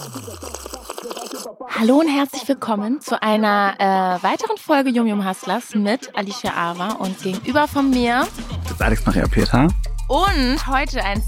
Hallo und herzlich willkommen zu einer weiteren Folge Yum Yum Hustlers mit Alicia Awa und gegenüber von mir Das ist Alex Maria Peter. und heute ein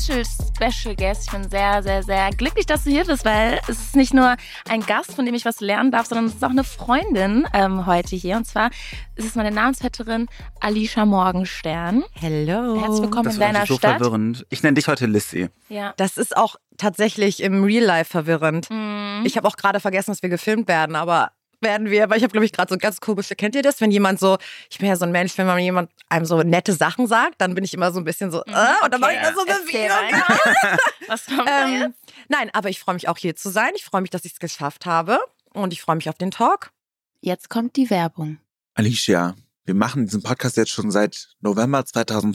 Special Guest. Ich bin sehr, sehr, sehr glücklich, dass du hier bist, weil es ist nicht nur ein Gast, von dem ich was lernen darf, sondern es ist auch eine Freundin heute hier. Und zwar ist es meine Namensvetterin Alicia Morgenstern. Hello. Herzlich willkommen Das in wird deiner so Stadt. verwirrend. Ich nenne dich heute Lissy. Ja. Das ist auch tatsächlich im Real Life verwirrend. Mhm. Ich habe auch gerade vergessen, dass wir gefilmt werden, aber werden wir. Weil ich habe, glaube ich, gerade so ganz komische, kennt ihr das? Wenn jemand so, ich bin ja so ein Mensch, wenn man jemand einem so nette Sachen sagt, dann bin ich immer so ein bisschen so, und dann mache ich da so eine Erzähl Bewegung. Was kommt da jetzt? Nein, aber ich freue mich auch hier zu sein. Ich freue mich, dass ich es geschafft habe und ich freue mich auf den Talk. Jetzt kommt die Werbung. Alicia, wir machen diesen Podcast jetzt schon seit November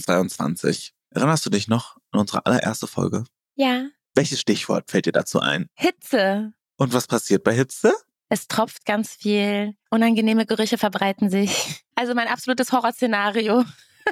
2022. Erinnerst du dich noch an unsere allererste Folge? Ja. Welches Stichwort fällt dir dazu ein? Hitze. Und was passiert bei Hitze? Es tropft ganz viel. Unangenehme Gerüche verbreiten sich. Also mein absolutes Horrorszenario.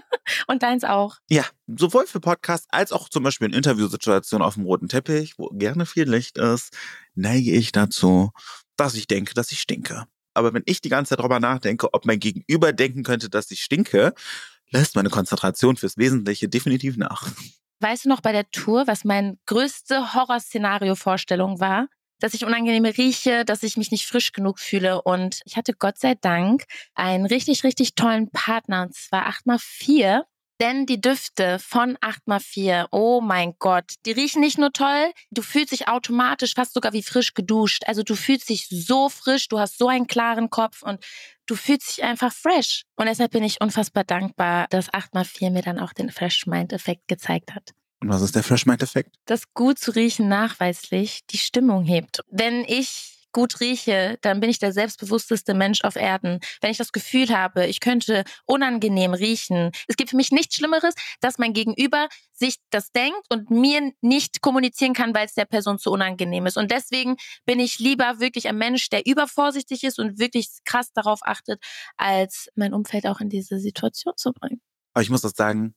Und deins auch. Ja, sowohl für Podcasts als auch zum Beispiel in Interviewsituationen auf dem roten Teppich, wo gerne viel Licht ist, neige ich dazu, dass ich denke, dass ich stinke. Aber wenn ich die ganze Zeit darüber nachdenke, ob mein Gegenüber denken könnte, dass ich stinke, lässt meine Konzentration fürs Wesentliche definitiv nach. Weißt du noch bei der Tour, was meine größte Horrorszenario-Vorstellung war? Dass ich unangenehme rieche, dass ich mich nicht frisch genug fühle. Und ich hatte Gott sei Dank einen richtig, richtig tollen Partner, und zwar 8x4. Denn die Düfte von 8x4, oh mein Gott, die riechen nicht nur toll, du fühlst dich automatisch fast sogar wie frisch geduscht. Also du fühlst dich so frisch, du hast so einen klaren Kopf und du fühlst dich einfach fresh. Und deshalb bin ich unfassbar dankbar, dass 8x4 mir dann auch den Fresh Mind-Effekt gezeigt hat. Und was ist der Fresh Mind-Effekt? Dass gut zu riechen nachweislich die Stimmung hebt. Wenn ich gut rieche, dann bin ich der selbstbewussteste Mensch auf Erden. Wenn ich das Gefühl habe, ich könnte unangenehm riechen. Es gibt für mich nichts Schlimmeres, dass mein Gegenüber sich das denkt und mir nicht kommunizieren kann, weil es der Person zu unangenehm ist. Und deswegen bin ich lieber wirklich ein Mensch, der übervorsichtig ist und wirklich krass darauf achtet, als mein Umfeld auch in diese Situation zu bringen. Aber ich muss das sagen,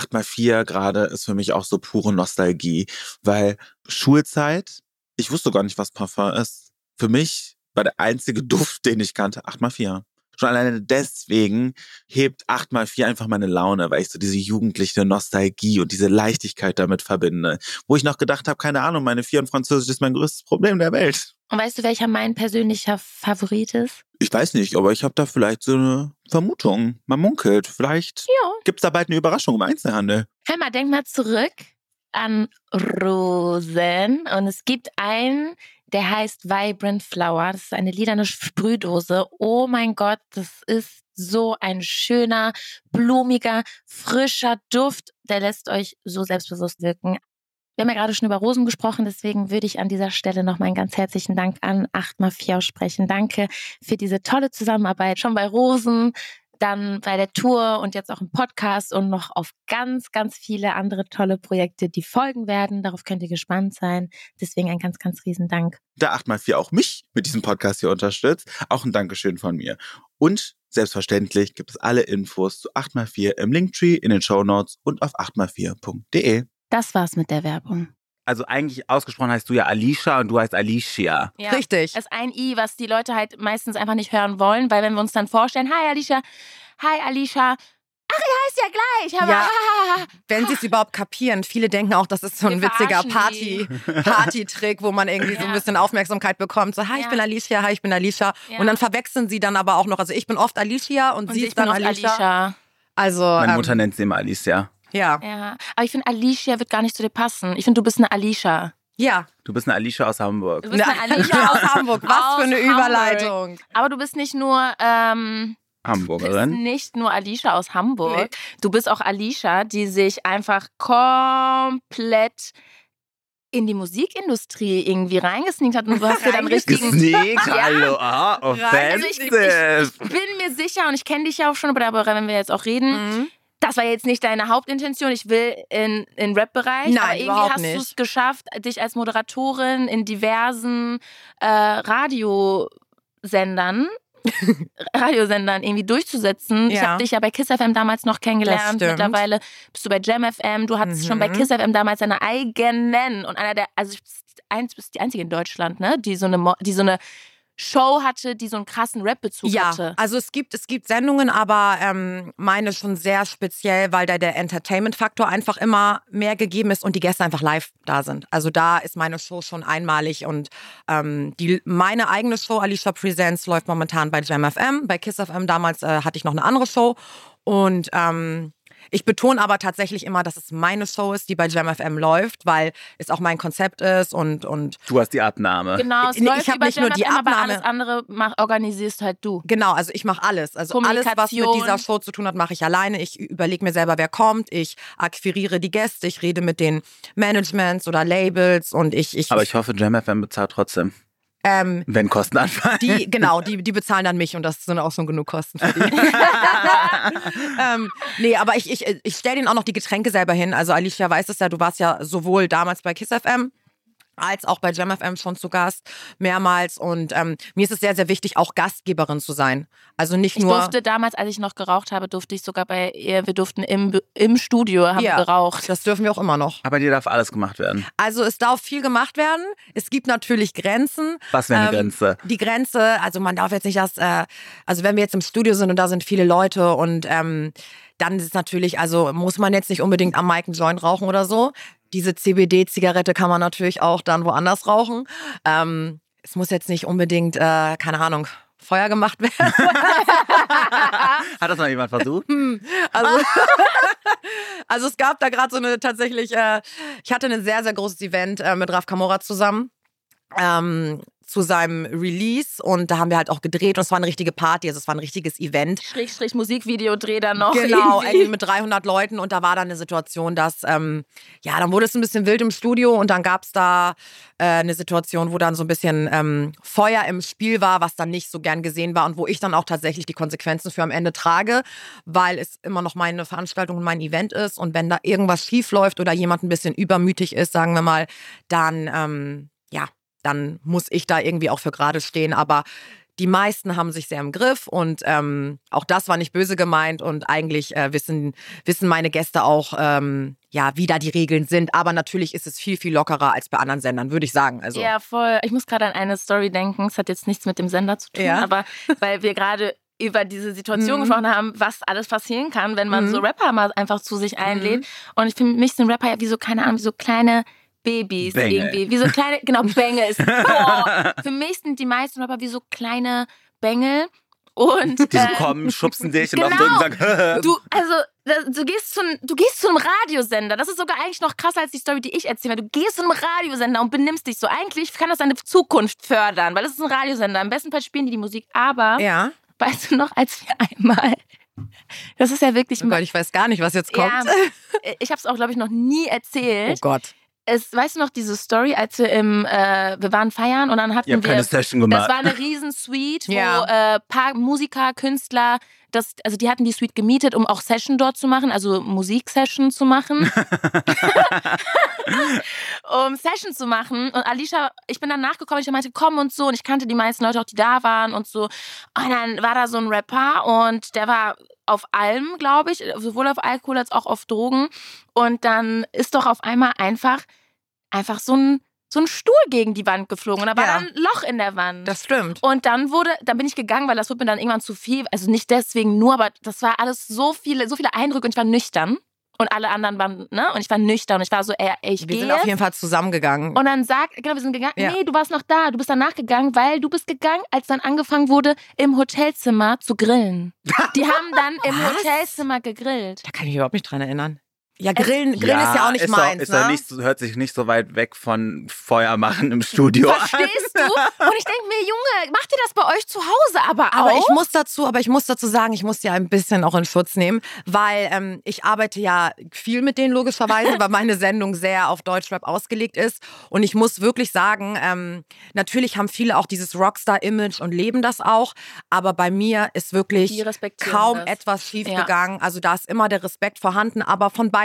8x4 gerade ist für mich auch so pure Nostalgie, weil Schulzeit, ich wusste gar nicht, was Parfum ist. Für mich war der einzige Duft, den ich kannte, 8x4. Schon alleine deswegen hebt 8x4 einfach meine Laune, weil ich so diese jugendliche Nostalgie und diese Leichtigkeit damit verbinde. Wo ich noch gedacht habe, keine Ahnung, meine 4 in Französisch ist mein größtes Problem der Welt. Und weißt du, welcher mein persönlicher Favorit ist? Ich weiß nicht, aber ich habe da vielleicht so eine Vermutung. Man munkelt. Vielleicht gibt's da bald eine Überraschung im Einzelhandel. Hör mal, denk mal zurück an Rosen. Und es gibt einen, der heißt Vibrant Flower. Das ist eine lilane Sprühdose. Oh mein Gott, das ist so ein schöner, blumiger, frischer Duft. Der lässt euch so selbstbewusst wirken. Wir haben ja gerade schon über Rosen gesprochen, deswegen würde ich an dieser Stelle noch mal einen ganz herzlichen Dank an 8x4 aussprechen. Danke für diese tolle Zusammenarbeit, schon bei Rosen, dann bei der Tour und jetzt auch im Podcast und noch auf ganz, ganz viele andere tolle Projekte, die folgen werden. Darauf könnt ihr gespannt sein. Deswegen ein ganz, ganz riesen Dank. Da 8x4 auch mich mit diesem Podcast hier unterstützt, auch ein Dankeschön von mir. Und selbstverständlich gibt es alle Infos zu 8x4 im Linktree, in den Shownotes und auf 8x4.de. Das war's mit der Werbung. Also eigentlich ausgesprochen heißt du ja Alicia und du heißt Alicia. Ja, Richtig. Es ist ein I, was die Leute halt meistens einfach nicht hören wollen, weil wenn wir uns dann vorstellen, hi Alicia, ach, ihr heißt ja gleich. Aber Ja, wenn sie es überhaupt kapieren. Viele denken auch, das ist so ein Wir witziger verarschen Party-Trick, wo man irgendwie so ein bisschen Aufmerksamkeit bekommt. So, hi, ich bin Alicia, hi, ich bin Alicia. Ja. Und dann verwechseln sie dann aber auch noch, also ich bin oft Alicia und sie ich ist dann bin auch Alicia. Also, Meine Mutter nennt sie immer Alicia. ja. Ja, aber ich finde, Alicia wird gar nicht zu dir passen. Ich finde, du bist eine Alicia. Ja. Du bist eine Alicia aus Hamburg. Du bist eine Alicia aus Hamburg. Was für eine aus Hamburg. Überleitung. Aber du bist nicht nur Hamburgerin. Alicia aus Hamburg. Nee. Du bist auch Alicia, die sich einfach komplett in die Musikindustrie irgendwie reingesneakt hat. Und du hast dir dann richtigen... Gesneakt, Ja. hallo, Also offensive. ich bin mir sicher und ich kenne dich ja auch schon, aber wenn wir jetzt auch reden, das war jetzt nicht deine Hauptintention. Ich will in Rap-Bereich. Nein, aber irgendwie überhaupt hast du es nicht. geschafft, dich als Moderatorin in diversen Radiosendern Radiosendern irgendwie durchzusetzen. Ich habe dich ja bei Kiss FM damals noch kennengelernt. Mittlerweile bist du bei Jam FM. Du hattest schon bei Kiss FM damals deine eigenen und einer der, also du bist die einzige in Deutschland, ne, die so eine Show hatte, die so einen krassen Rap-Bezug hatte. Ja, also es gibt Sendungen, aber meine schon sehr speziell, weil da der Entertainment-Faktor einfach immer mehr gegeben ist und die Gäste einfach live da sind. Also da ist meine Show schon einmalig und meine eigene Show, Alicia Presents, läuft momentan bei Jam FM. Bei Kiss FM damals hatte ich noch eine andere Show und ich betone aber tatsächlich immer, dass es meine Show ist, die bei Jam FM läuft, weil es auch mein Konzept ist und du hast die Abnahme. Genau, es läuft ich habe nicht Jam nur die FM, Abnahme. Aber alles andere organisierst halt du. Genau, also ich mache alles. Also alles, was mit dieser Show zu tun hat, mache ich alleine. Ich überlege mir selber, wer kommt. Ich akquiriere die Gäste. Ich rede mit den Managements oder Labels und Aber ich hoffe, Jam FM bezahlt trotzdem. Wenn Kosten anfallen. Die bezahlen dann mich und das sind auch schon genug Kosten für die. Nee, aber ich stelle denen auch noch die Getränke selber hin. Also Alicia weiß es ja, du warst ja sowohl damals bei Kiss FM als auch bei Jam FM schon zu Gast, mehrmals. Und mir ist es sehr, sehr wichtig, auch Gastgeberin zu sein. Also nicht nur... Ich durfte damals, als ich noch geraucht habe, durfte ich sogar bei ihr, wir durften im Studio haben geraucht. Das dürfen wir auch immer noch. Aber dir darf alles gemacht werden. Also es darf viel gemacht werden. Es gibt natürlich Grenzen. Was wäre eine Grenze? Die Grenze, also man darf jetzt nicht also wenn wir jetzt im Studio sind und da sind viele Leute und dann ist es natürlich, also muss man jetzt nicht unbedingt am Mic einen Joint rauchen oder so. Diese CBD-Zigarette kann man natürlich auch dann woanders rauchen. Es muss jetzt nicht unbedingt, keine Ahnung, Feuer gemacht werden. Hat das noch jemand versucht? Also es gab da gerade so eine tatsächlich, ich hatte ein sehr, sehr großes Event mit Raf Kamora zusammen. Zu seinem Release und da haben wir halt auch gedreht und es war eine richtige Party, also es war ein richtiges Event. Schrägstrich Musikvideodreh dann noch. Genau, irgendwie mit 300 Leuten und da war dann eine Situation, dass, dann wurde es ein bisschen wild im Studio und dann gab es da eine Situation, wo dann so ein bisschen Feuer im Spiel war, was dann nicht so gern gesehen war und wo ich dann auch tatsächlich die Konsequenzen für am Ende trage, weil es immer noch meine Veranstaltung und mein Event ist und wenn da irgendwas schief läuft oder jemand ein bisschen übermütig ist, sagen wir mal, dann, dann muss ich da irgendwie auch für gerade stehen. Aber die meisten haben sich sehr im Griff und auch das war nicht böse gemeint und eigentlich wissen meine Gäste auch, wie da die Regeln sind. Aber natürlich ist es viel, viel lockerer als bei anderen Sendern, würde ich sagen. Also. Ja, voll. Ich muss gerade an eine Story denken. Es hat jetzt nichts mit dem Sender zu tun, aber weil wir gerade über diese Situation gesprochen haben, was alles passieren kann, wenn man so Rapper mal einfach zu sich einlädt. Und ich finde, mich sind Rapper ja wie so, keine Ahnung, wie so kleine Babys Bengel. irgendwie, wie so kleine, genau, Bengel. Boah, für mich sind die meisten Rapper wie so kleine Bengel und die so kommen, schubsen dich und genau, auf den Rücken sagen du gehst zu einem Radiosender, das ist sogar eigentlich noch krasser als die Story, die ich erzähle, du gehst zu einem Radiosender und benimmst dich so, eigentlich kann das deine Zukunft fördern, weil das ist ein Radiosender, im besten Fall spielen die Musik, aber weißt du noch, als wir einmal... Das ist ja wirklich... Oh Gott, ich weiß gar nicht, was jetzt kommt. Ja, ich habe es auch, glaube ich, noch nie erzählt. Oh Gott. Weißt du noch diese Story, als wir wir waren feiern und dann hatten wir keine Session gemacht. Das war eine riesen Suite, wo paar Musiker, Künstler, also die hatten die Suite gemietet, um auch Session dort zu machen, also Musiksession zu machen. Um Session zu machen. Und Alicia, ich bin dann nachgekommen, ich meinte, komm und so. Und ich kannte die meisten Leute auch, die da waren und so. Und dann war da so ein Rapper und der war auf allem, glaube ich, sowohl auf Alkohol als auch auf Drogen. Und dann ist doch auf einmal einfach so ein Stuhl gegen die Wand geflogen und da war dann ein Loch in der Wand. Das stimmt. Und dann bin ich gegangen, weil das wurde mir dann irgendwann zu viel. Also nicht deswegen nur, aber das war alles so viele Eindrücke und ich war nüchtern. Und alle anderen waren, ne? Und ich war nüchtern und ich war so, ich gehe. Wir sind auf jeden Fall zusammengegangen. Und dann wir sind gegangen, nee, du warst noch da, du bist danach gegangen, weil du bist gegangen, als dann angefangen wurde, im Hotelzimmer zu grillen. Die haben dann im Hotelzimmer gegrillt. Da kann ich mich überhaupt nicht dran erinnern. Ja, Grillen ist ja auch nicht meins. Hört sich nicht so weit weg von Feuer machen im Studio an. Verstehst du? Und ich denke mir, Junge, macht ihr das bei euch zu Hause aber auch? Aber ich muss dazu sagen, ich muss die ein bisschen auch in Schutz nehmen, weil ich arbeite ja viel mit denen logischerweise, weil meine Sendung sehr auf Deutschrap ausgelegt ist. Und ich muss wirklich sagen, natürlich haben viele auch dieses Rockstar-Image und leben das auch. Aber bei mir ist wirklich kaum etwas schief gegangen. Also da ist immer der Respekt vorhanden, aber von beiden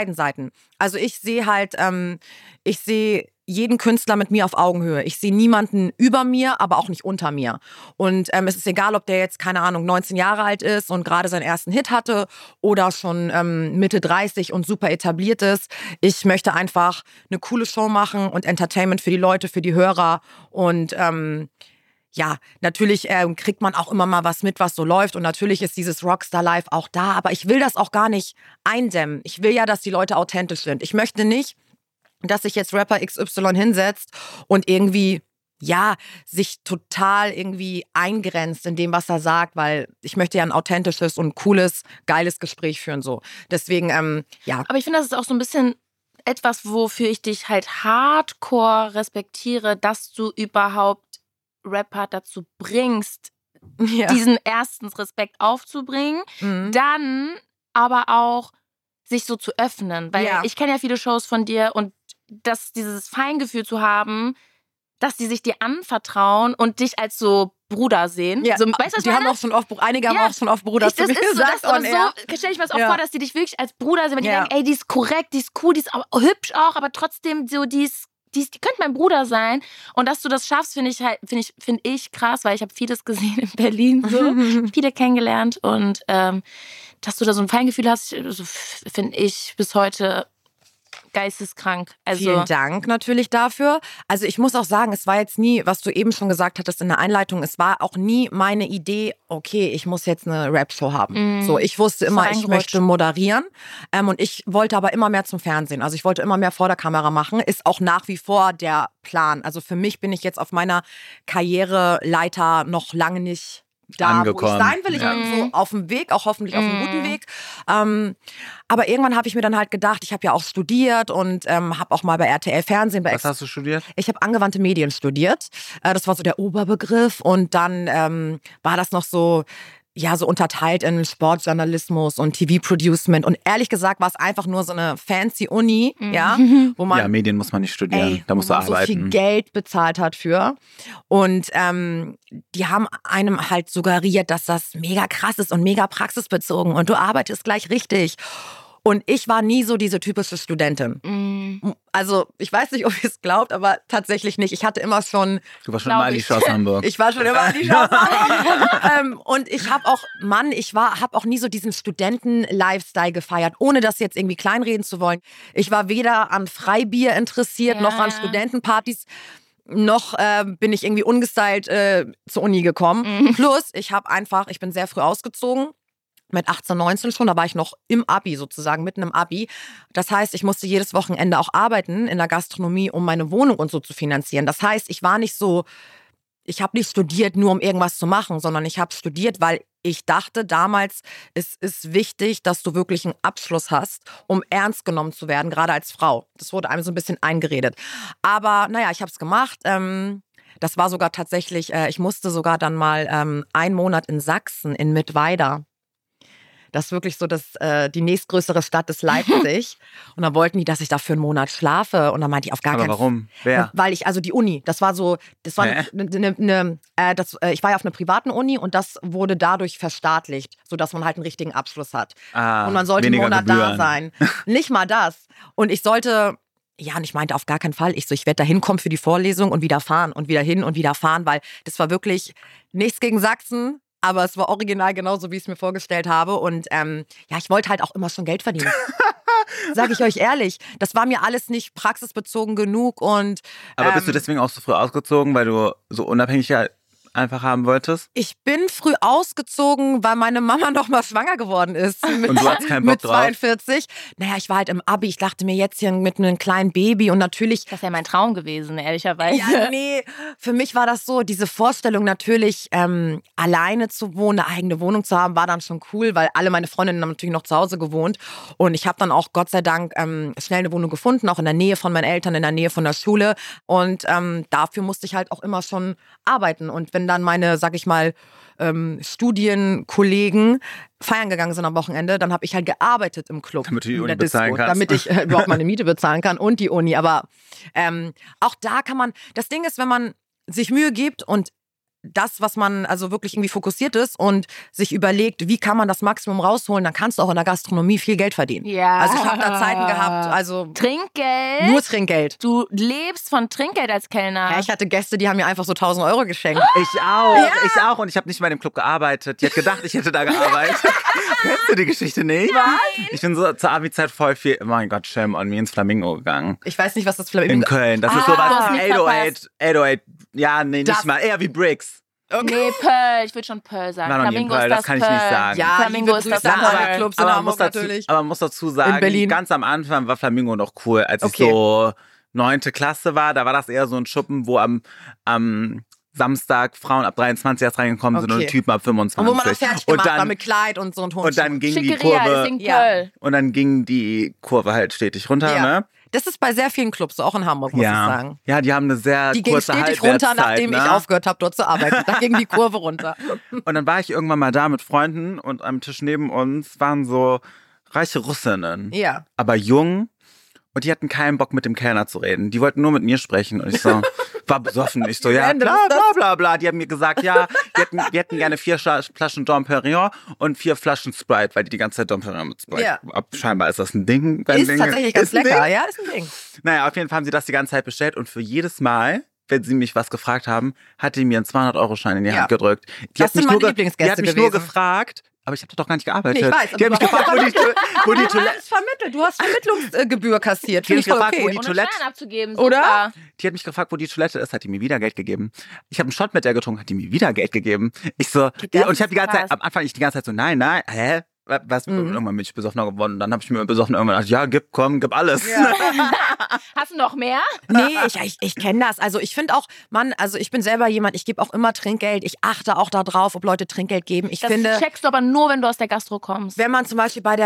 beiden Seiten. Also ich sehe halt, ich sehe jeden Künstler mit mir auf Augenhöhe. Ich sehe niemanden über mir, aber auch nicht unter mir. Und es ist egal, ob der jetzt, keine Ahnung, 19 Jahre alt ist und gerade seinen ersten Hit hatte oder schon Mitte 30 und super etabliert ist. Ich möchte einfach eine coole Show machen und Entertainment für die Leute, für die Hörer. Und ja, natürlich kriegt man auch immer mal was mit, was so läuft. Und natürlich ist dieses Rockstar Life auch da. Aber ich will das auch gar nicht eindämmen. Ich will ja, dass die Leute authentisch sind. Ich möchte nicht, dass sich jetzt Rapper XY hinsetzt und irgendwie, ja, sich total irgendwie eingrenzt in dem, was er sagt, weil ich möchte ja ein authentisches und cooles, geiles Gespräch führen, so. Deswegen, ja. Aber ich finde, das ist auch so ein bisschen etwas, wofür ich dich halt hardcore respektiere, dass du überhaupt Rapper dazu bringst, diesen erstens Respekt aufzubringen, dann aber auch sich so zu öffnen. Weil ich kenne ja viele Shows von dir und dieses Feingefühl zu haben, dass die sich dir anvertrauen und dich als so Bruder sehen. Ja. So, weißt du, was die haben auch schon oft, einige haben auch schon oft Bruder zu mir gesagt. So stelle ich mir das auch vor, dass die dich wirklich als Bruder sehen, weil die denken, ey, die ist korrekt, die ist cool, die ist auch hübsch auch, aber trotzdem so, die könnte mein Bruder sein. Und dass du das schaffst, finde ich krass, weil ich habe vieles gesehen in Berlin, so viele kennengelernt und dass du da so ein Feingefühl hast, so, finde ich bis heute geisteskrank. Also, vielen Dank natürlich dafür. Also ich muss auch sagen, es war jetzt nie, was du eben schon gesagt hattest in der Einleitung, es war auch nie meine Idee, okay, ich muss jetzt eine Rap-Show haben. So, ich wusste immer, ich möchte moderieren und ich wollte aber immer mehr zum Fernsehen. Also ich wollte immer mehr vor der Kamera machen, ist auch nach wie vor der Plan. Also für mich bin ich jetzt auf meiner Karriereleiter noch lange nicht da, angekommen. Wo ich sein will. Ich bin so auf dem Weg, auch hoffentlich auf einem guten Weg. Aber irgendwann habe ich mir dann halt gedacht, ich habe ja auch studiert und habe auch mal bei RTL Fernsehen. Was hast du studiert? Ich habe angewandte Medien studiert. Das war so der Oberbegriff. Und dann war das noch so, ja, so unterteilt in Sportjournalismus und TV-Producement. Und ehrlich gesagt war es einfach nur so eine fancy Uni, ja, wo man... Ja, Medien muss man nicht studieren, da musst du arbeiten. so viel Geld bezahlt hat für. Und die haben einem halt suggeriert, dass das mega krass ist und mega praxisbezogen und du arbeitest gleich richtig. Und ich war nie so diese typische Studentin. Also, ich weiß nicht, ob ihr es glaubt, aber tatsächlich nicht. Ich hatte immer schon... Du warst schon immer Alice aus Hamburg. Ich war schon immer Alice aus Hamburg. Und ich habe auch, habe auch nie so diesen Studenten-Lifestyle gefeiert, ohne das jetzt irgendwie kleinreden zu wollen. Ich war weder an Freibier interessiert, noch an Studentenpartys. Noch bin ich irgendwie ungestylt zur Uni gekommen. Plus, ich bin sehr früh ausgezogen. Mit 18, 19 schon, da war ich noch im Abi sozusagen, mitten im Abi. Das heißt, ich musste jedes Wochenende auch arbeiten in der Gastronomie, um meine Wohnung und so zu finanzieren. Das heißt, ich habe nicht studiert, nur um irgendwas zu machen, sondern ich habe studiert, weil ich dachte damals, es ist wichtig, dass du wirklich einen Abschluss hast, um ernst genommen zu werden, gerade als Frau. Das wurde einem so ein bisschen eingeredet. Aber naja, ich habe es gemacht. Das war sogar tatsächlich, ich musste sogar dann mal einen Monat in Sachsen, in Mittweida. Das ist wirklich so die nächstgrößere Stadt ist Leipzig. Und dann wollten die, dass ich da für einen Monat schlafe. Und dann meinte ich auf gar keinen Fall. Aber warum? Wer? Weil die Uni, ich war ja auf einer privaten Uni und das wurde dadurch verstaatlicht, sodass man halt einen richtigen Abschluss hat. Und man sollte einen Monat da sein. Nicht mal das. Und ich sollte... Ja, und ich meinte auf gar keinen Fall. Ich werde da hinkommen für die Vorlesung und wieder fahren und wieder hin und wieder fahren, weil das war wirklich nichts gegen Sachsen. Aber es war original genauso, wie ich es mir vorgestellt habe. Und ich wollte halt auch immer schon Geld verdienen. Sag ich euch ehrlich. Das war mir alles nicht praxisbezogen genug. Aber bist du deswegen auch so früh ausgezogen, weil du so unabhängig einfach haben wolltest? Ich bin früh ausgezogen, weil meine Mama noch mal schwanger geworden ist. Und du hattest keinen Bock mit 42. Naja, ich war halt im Abi. Ich dachte mir jetzt hier mit einem kleinen Baby und natürlich... Das wäre mein Traum gewesen, ehrlicherweise. Ja, nee. Für mich war das so, diese Vorstellung natürlich, alleine zu wohnen, eine eigene Wohnung zu haben, war dann schon cool, weil alle meine Freundinnen haben natürlich noch zu Hause gewohnt. Und ich habe dann auch Gott sei Dank schnell eine Wohnung gefunden, auch in der Nähe von meinen Eltern, in der Nähe von der Schule. Und dafür musste ich halt auch immer schon arbeiten. Und wenn dann meine, sag ich mal, Studienkollegen feiern gegangen sind am Wochenende, dann habe ich halt gearbeitet im Club. Damit du die Uni bezahlen kannst. Damit ich überhaupt meine Miete bezahlen kann und die Uni. Aber auch da kann man, das Ding ist, wenn man sich Mühe gibt und das, was man also wirklich irgendwie fokussiert ist und sich überlegt, wie kann man das Maximum rausholen, dann kannst du auch in der Gastronomie viel Geld verdienen. Ja. Also ich habe da Zeiten gehabt, also Trinkgeld? nur Trinkgeld. Du lebst von Trinkgeld als Kellner. Ja, ich hatte Gäste, die haben mir einfach so 1.000 Euro geschenkt. Ich auch. Und ich habe nicht mal in dem Club gearbeitet. Die hat gedacht, ich hätte da gearbeitet. Kennst du die Geschichte nicht? Nein. Ich bin so zur Abi-Zeit voll viel, oh mein Gott, shame on me, ins Flamingo gegangen. Ich weiß nicht, was das Flamingo In Köln. Das ist du sowas hast nichts 808. Ja, nee, Das- nicht mal. Eher wie Bricks. Nee, Pearl. Ich würde schon Pearl sagen. War noch nie in Flamingo Pearl, ist das das kann ich nicht Pearl. sagen. Ja, Flamingo ist das Grüße an alle Pearl. Clubs in Aber Hamburg natürlich. man muss dazu sagen, In Berlin. ganz am Anfang war Flamingo noch cool, als Okay. ich so 9. Klasse war. Da war das eher so ein Schuppen, wo am Samstag Frauen ab 23 erst reingekommen sind Okay. und Typen ab 25. Und wo man noch fertig und gemacht war dann, mit Kleid und so und und dann ging die Schickeria Kurve ist in Ja. Pearl. und dann ging die Kurve halt stetig runter, Ja. ne? Das ist bei sehr vielen Clubs, so auch in Hamburg, muss ich sagen. Ja, die haben eine sehr Die ging kurze stetig runter, Halbwertszeit, nachdem ne? ich aufgehört habe, dort zu arbeiten. Da ging die Kurve runter. Und dann war ich irgendwann mal da mit Freunden und am Tisch neben uns waren so reiche Russinnen, Ja. aber jung. Und die hatten keinen Bock, mit dem Kellner zu reden. Die wollten nur mit mir sprechen. Und ich so, war besoffen. Ich so, ja, random bla, ist das? bla, bla, bla. Die haben mir gesagt, ja, wir hätten gerne 4 Flaschen Dom Perignon und 4 Flaschen Sprite, weil die ganze Zeit Dom Perignon mit Sprite. Ja. Scheinbar ist das ein Ding. Ist tatsächlich ganz Ist ein lecker. Ding. Ja, ist ein Ding. Naja, auf jeden Fall haben sie das die ganze Zeit bestellt. Und für jedes Mal, wenn sie mich was gefragt haben, hat die mir einen 200-Euro-Schein in die Ja. Hand gedrückt. Das sind meine Lieblingsgäste Die hat mich nur gewesen. gefragt, aber ich habe doch gar nicht gearbeitet. Nee, ich weiß. Die hat mich gefragt, wo die Du Toilette... hast vermittelt. Du hast Vermittlungsgebühr kassiert. Die Finde hat ich voll mich gefragt, wo okay. die Ohne Toilette- Steuern abzugeben. Oder? Super. Die hat mich gefragt, wo die Toilette ist, hat die mir wieder Geld gegeben. Ich habe einen Shot mit der getrunken, hat die mir wieder Geld gegeben. Ich so, Okay, das und ich habe die ganze ist Zeit, am Anfang die ganze Zeit so, nein, hä? Was? Irgendwann bin ich besoffener geworden. Dann habe ich mir besoffen irgendwann gedacht, ja, gib alles. Ja. Hast du noch mehr? Nee, ich kenne das. Also ich finde auch, ich bin selber jemand, ich gebe auch immer Trinkgeld. Ich achte auch darauf, ob Leute Trinkgeld geben. Ich Das finde, checkst du aber nur, wenn du aus der Gastro kommst. wenn man zum Beispiel bei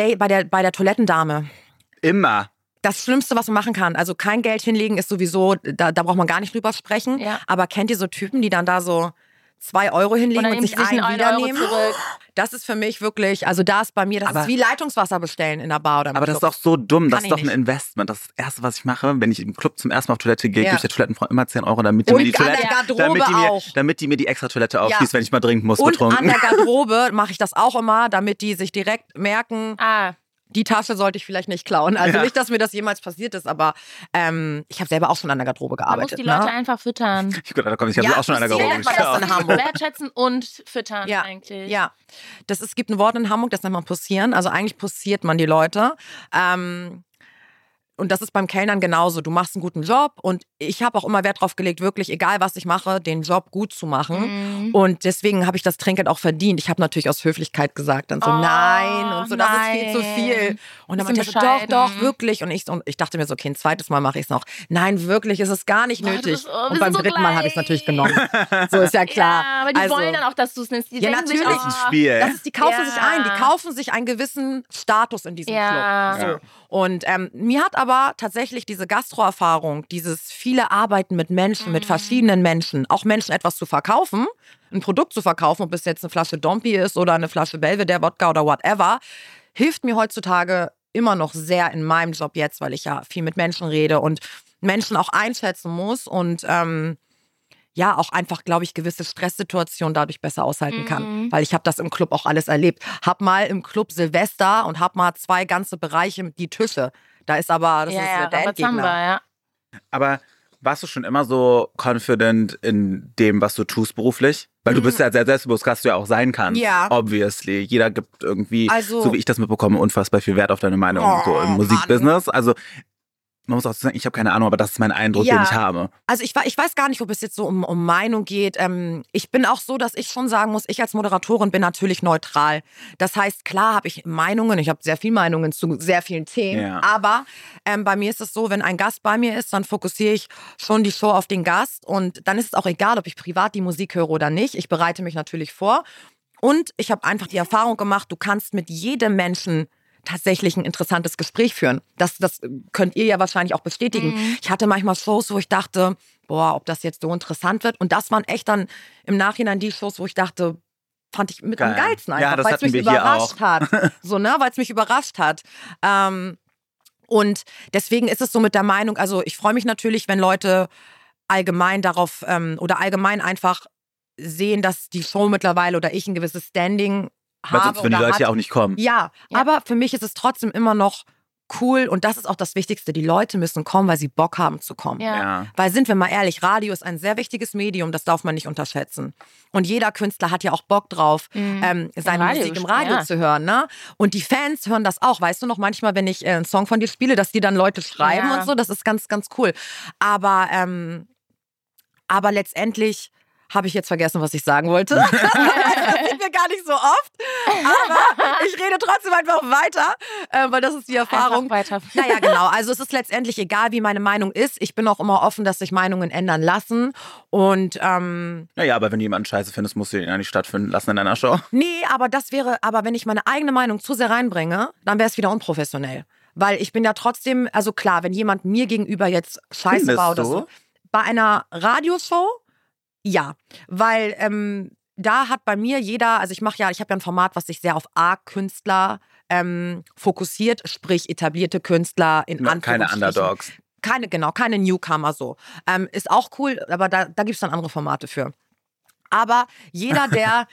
der Toilettendame, Immer. das Schlimmste, was man machen kann, also kein Geld hinlegen ist sowieso, da braucht man gar nicht drüber sprechen. Ja. Aber kennt ihr so Typen, die dann da so 2 Euro hinlegen Und dann und nehmen sich sie sich einen einen Euro wiedernehmen? zurück. Das ist für mich wirklich, also da ist bei mir, das Aber- ist wie Leitungswasser bestellen in der Bar oder im Aber das ist Club. doch so dumm. Das Kann ist doch ich ein nicht. Investment. Das ist das Erste, was ich mache, wenn ich im Club zum ersten Mal auf Toilette gehe, Ja. gebe ich der Toilettenfrau immer 10 Euro, damit die Und mir die an der Toilette, Garderobe auch. damit die mir die extra Toilette aufschließt, Ja. wenn ich mal trinken muss, Und betrunken. an der Garderobe mache ich das auch immer, damit die sich direkt merken, Ah, die Tasche sollte ich vielleicht nicht klauen. Also Ja. nicht, dass mir das jemals passiert ist, aber ich habe selber auch schon an der Garderobe man muss gearbeitet. die Leute ne? einfach füttern. Ich habe Ja, auch schon an der das Garderobe nennt man das geklaut. in Hamburg. Wertschätzen und füttern Ja, eigentlich. ja. Es gibt ein Wort in Hamburg, das nennt man poussieren. Also eigentlich poussiert man die Leute. Und das ist beim Kellnern genauso. Du machst einen guten Job und ich habe auch immer Wert drauf gelegt, wirklich, egal was ich mache, den Job gut zu machen. Mhm. Und deswegen habe ich das Trinkgeld auch verdient. Ich habe natürlich aus Höflichkeit gesagt, dann so Oh, nein und so, das ist viel zu nein. viel. Und dann meinte Bisschen er so, doch, bescheiden. doch, wirklich. Und ich dachte mir so, okay, ein zweites Mal mache ich es noch. Nein, wirklich, es ist gar nicht Boah, du nötig. bist- wir Und sind beim so dritten Mal habe ich es gleich. natürlich genommen. So ist ja klar. Ja, aber die Also- wollen dann auch, dass du es nimmst. Die Ja, denken sich, natürlich. oh, Das ist ein Spiel. Die kaufen Ja. sich ein, die kaufen sich einen gewissen Status in diesem Ja. Club. So. Ja. Und mir hat aber tatsächlich diese Gastro-Erfahrung, dieses viele Arbeiten mit Menschen, mit verschiedenen Menschen, auch Menschen etwas zu verkaufen, ein Produkt zu verkaufen, ob es jetzt eine Flasche Dompi ist oder eine Flasche Belvedere Wodka oder whatever, hilft mir heutzutage immer noch sehr in meinem Job jetzt, weil ich ja viel mit Menschen rede und Menschen auch einschätzen muss und ja, auch einfach, glaube ich, gewisse Stresssituationen dadurch besser aushalten kann. Weil ich habe das im Club auch alles erlebt. Hab mal im Club Silvester und hab mal 2 ganze Bereiche, die Tische. Da ist aber, das Ja, ist ja, der Rambazamba, Endgegner. ja. Aber warst du schon immer so confident in dem, was du tust beruflich? Weil du bist ja sehr selbstbewusst, dass du ja auch sein kannst. Ja. Obviously. Jeder gibt irgendwie, Also- so wie ich das mitbekomme, unfassbar viel Wert auf deine Meinung so im Mann. Musikbusiness. Also man muss auch sagen, ich habe keine Ahnung, aber das ist mein Eindruck, Ja. den ich habe. Also ich weiß gar nicht, ob es jetzt so um Meinung geht. Ich bin auch so, dass ich schon sagen muss, ich als Moderatorin bin natürlich neutral. Das heißt, klar habe ich Meinungen, ich habe sehr viele Meinungen zu sehr vielen Themen, Ja. aber bei mir ist es so, wenn ein Gast bei mir ist, dann fokussiere ich schon die Show auf den Gast und dann ist es auch egal, ob ich privat die Musik höre oder nicht. Ich bereite mich natürlich vor und ich habe einfach die Erfahrung gemacht, du kannst mit jedem Menschen tatsächlich ein interessantes Gespräch führen. Das könnt ihr ja wahrscheinlich auch bestätigen. Ich hatte manchmal Shows, wo ich dachte, boah, ob das jetzt so interessant wird. Und das waren echt dann im Nachhinein die Shows, wo ich dachte, fand ich mit am Geil. geilsten Ja, einfach, das weil es hatten mich wir hier überrascht hat. So, ne, weil es mich überrascht hat. Und deswegen ist es so mit der Meinung, also ich freue mich natürlich, wenn Leute allgemein darauf oder allgemein einfach sehen, dass die Show mittlerweile oder ich ein gewisses Standing Weil habe. sonst würden die Leute ja auch nicht kommen. Ja, aber für mich ist es trotzdem immer noch cool und das ist auch das Wichtigste. Die Leute müssen kommen, weil sie Bock haben zu kommen. Ja. Weil sind wir mal ehrlich, Radio ist ein sehr wichtiges Medium, das darf man nicht unterschätzen. Und jeder Künstler hat ja auch Bock drauf, seine Musik im Radio zu hören. Ne? Und die Fans hören das auch. Weißt du noch manchmal, wenn ich einen Song von dir spiele, dass die dann Leute schreiben und so, das ist ganz, ganz cool. Aber letztendlich habe ich jetzt vergessen, was ich sagen wollte. Das sieht mir gar nicht so oft. Aber ich rede trotzdem einfach weiter, weil das ist die Erfahrung. Weiter. Naja, genau. Also es ist letztendlich egal, wie meine Meinung ist. Ich bin auch immer offen, dass sich Meinungen ändern lassen. Und Naja, aber wenn du jemanden scheiße findest, musst du ihn ja nicht stattfinden lassen in deiner Show. nee, aber wenn ich meine eigene Meinung zu sehr reinbringe, dann wäre es wieder unprofessionell. Weil ich bin ja trotzdem, also klar, wenn jemand mir gegenüber jetzt scheiße war oder so. Bei einer Radioshow, ja, weil da hat bei mir jeder, also ich habe ja ein Format, was sich sehr auf A-Künstler fokussiert, sprich etablierte Künstler in Anführungsstrichen. Keine Underdogs. Keine Newcomer so. Ist auch cool, aber da gibt es dann andere Formate für. Aber jeder,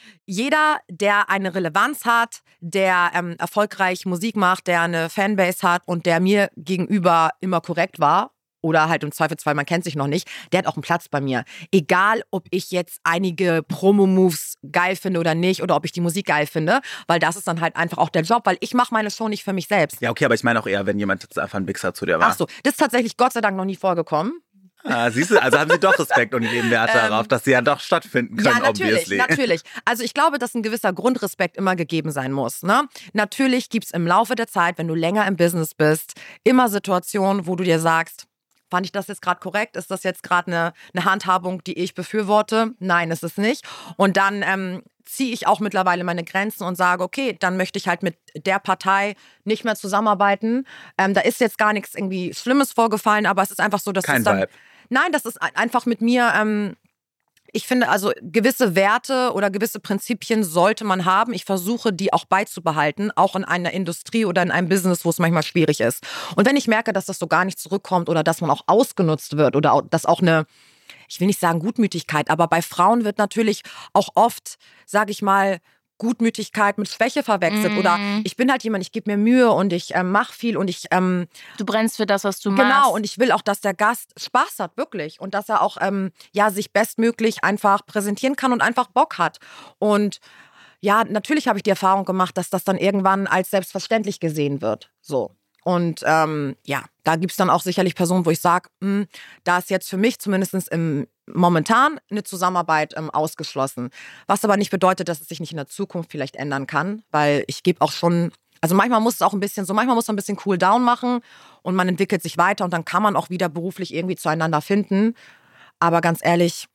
der eine Relevanz hat, der erfolgreich Musik macht, der eine Fanbase hat und der mir gegenüber immer korrekt war, oder halt im Zweifelsfall, man kennt sich noch nicht, der hat auch einen Platz bei mir. Egal, ob ich jetzt einige Promo-Moves geil finde oder nicht oder ob ich die Musik geil finde, weil das ist dann halt einfach auch der Job, weil ich mache meine Show nicht für mich selbst. Ja, okay, aber ich meine auch eher, wenn jemand jetzt einfach ein Wichser zu dir war. Ach so, das ist tatsächlich Gott sei Dank noch nie vorgekommen. Ah, siehst du, also haben sie doch Respekt und legen Wert darauf, dass sie ja doch stattfinden können, ja, obviously. natürlich. Also ich glaube, dass ein gewisser Grundrespekt immer gegeben sein muss. Ne? Natürlich gibt es im Laufe der Zeit, wenn du länger im Business bist, immer Situationen, wo du dir sagst, fand ich das jetzt gerade korrekt? Ist das jetzt gerade eine Handhabung, die ich befürworte? Nein, ist es nicht. Und dann ziehe ich auch mittlerweile meine Grenzen und sage, okay, dann möchte ich halt mit der Partei nicht mehr zusammenarbeiten. Da ist jetzt gar nichts irgendwie Schlimmes vorgefallen, aber es ist einfach so, dass Kein es dann... Vibe. Nein, das ist einfach mit mir... Ich finde also, gewisse Werte oder gewisse Prinzipien sollte man haben. Ich versuche, die auch beizubehalten, auch in einer Industrie oder in einem Business, wo es manchmal schwierig ist. Und wenn ich merke, dass das so gar nicht zurückkommt oder dass man auch ausgenutzt wird oder dass auch eine, ich will nicht sagen Gutmütigkeit, aber bei Frauen wird natürlich auch oft, sage ich mal, Gutmütigkeit mit Schwäche verwechselt oder ich bin halt jemand, ich gebe mir Mühe und ich mache viel und ich... du brennst für das, was du machst. Genau, und ich will auch, dass der Gast Spaß hat, wirklich. Und dass er auch sich bestmöglich einfach präsentieren kann und einfach Bock hat. Und ja, natürlich habe ich die Erfahrung gemacht, dass das dann irgendwann als selbstverständlich gesehen wird. So. Und da gibt es dann auch sicherlich Personen, wo ich sage, da ist jetzt für mich zumindest momentan eine Zusammenarbeit ausgeschlossen. Was aber nicht bedeutet, dass es sich nicht in der Zukunft vielleicht ändern kann, weil ich gebe auch schon, also manchmal muss man ein bisschen cool down machen und man entwickelt sich weiter und dann kann man auch wieder beruflich irgendwie zueinander finden. Aber ganz ehrlich,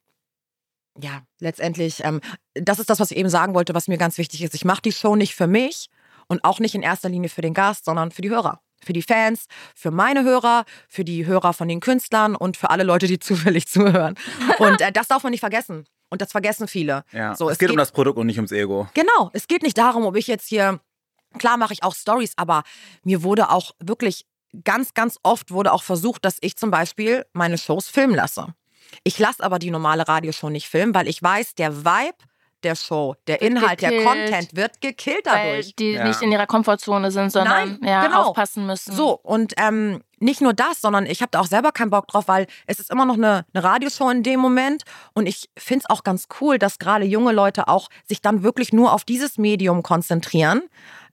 ja, letztendlich, das ist das, was ich eben sagen wollte, was mir ganz wichtig ist. Ich mache die Show nicht für mich und auch nicht in erster Linie für den Gast, sondern für die Hörer. Für die Fans, für meine Hörer, für die Hörer von den Künstlern und für alle Leute, die zufällig zuhören. Und das darf man nicht vergessen. Und das vergessen viele. Ja. So, es geht um das Produkt und nicht ums Ego. Genau, es geht nicht darum, ob ich jetzt hier, klar mache ich auch Stories, aber mir wurde auch wirklich ganz, ganz oft wurde auch versucht, dass ich zum Beispiel meine Shows filmen lasse. Ich lasse aber die normale Radioshow nicht filmen, weil ich weiß, der Vibe der Show, der Inhalt, der Content wird gekillt dadurch. Weil die nicht in ihrer Komfortzone sind, sondern aufpassen müssen. So, und nicht nur das, sondern ich habe da auch selber keinen Bock drauf, weil es ist immer noch eine Radioshow in dem Moment und ich finde es auch ganz cool, dass gerade junge Leute auch sich dann wirklich nur auf dieses Medium konzentrieren,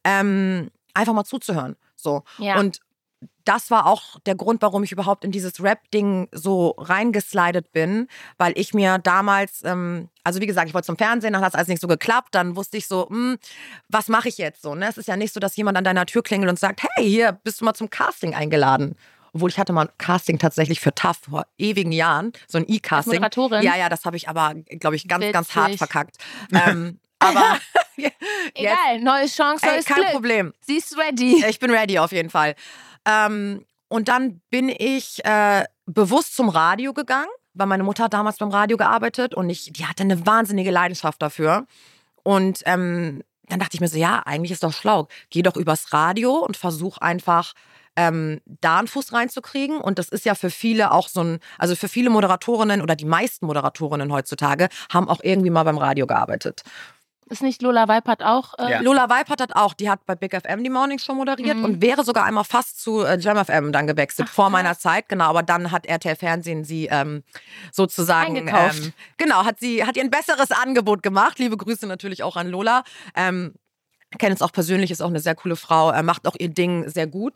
einfach mal zuzuhören. So. Ja. Und das war auch der Grund, warum ich überhaupt in dieses Rap-Ding so reingeslidet bin, weil ich mir damals, also wie gesagt, ich wollte zum Fernsehen, dann hat es alles nicht so geklappt, dann wusste ich so, was mache ich jetzt so? Ne? Es ist ja nicht so, dass jemand an deiner Tür klingelt und sagt, hey, hier, bist du mal zum Casting eingeladen? Obwohl, ich hatte mal ein Casting tatsächlich für TAF vor ewigen Jahren, so ein E-Casting. Als Moderatorin? Ja, das habe ich aber, glaube ich, ganz, ganz hart verkackt. Aber egal, neue Chance, neues kein Glück. Problem. Sie ist ready. Ich bin ready auf jeden Fall. Und dann bin ich bewusst zum Radio gegangen, weil meine Mutter hat damals beim Radio gearbeitet und die hatte eine wahnsinnige Leidenschaft dafür. Und dann dachte ich mir so, ja, eigentlich ist doch schlau. Geh doch übers Radio und versuch einfach da einen Fuß reinzukriegen. Und das ist ja für viele auch also für viele Moderatorinnen oder die meisten Moderatorinnen heutzutage haben auch irgendwie mal beim Radio gearbeitet. Ist nicht Lola Weipert auch? Ja. Lola Weipert hat auch, die hat bei Big FM die Morning Show moderiert und wäre sogar einmal fast zu Jam FM dann gewechselt, vor meiner Zeit, genau, aber dann hat RTL Fernsehen sie sozusagen eingekauft. Genau, hat ihr ein besseres Angebot gemacht. Liebe Grüße natürlich auch an Lola. Kenne es auch persönlich, ist auch eine sehr coole Frau, macht auch ihr Ding sehr gut.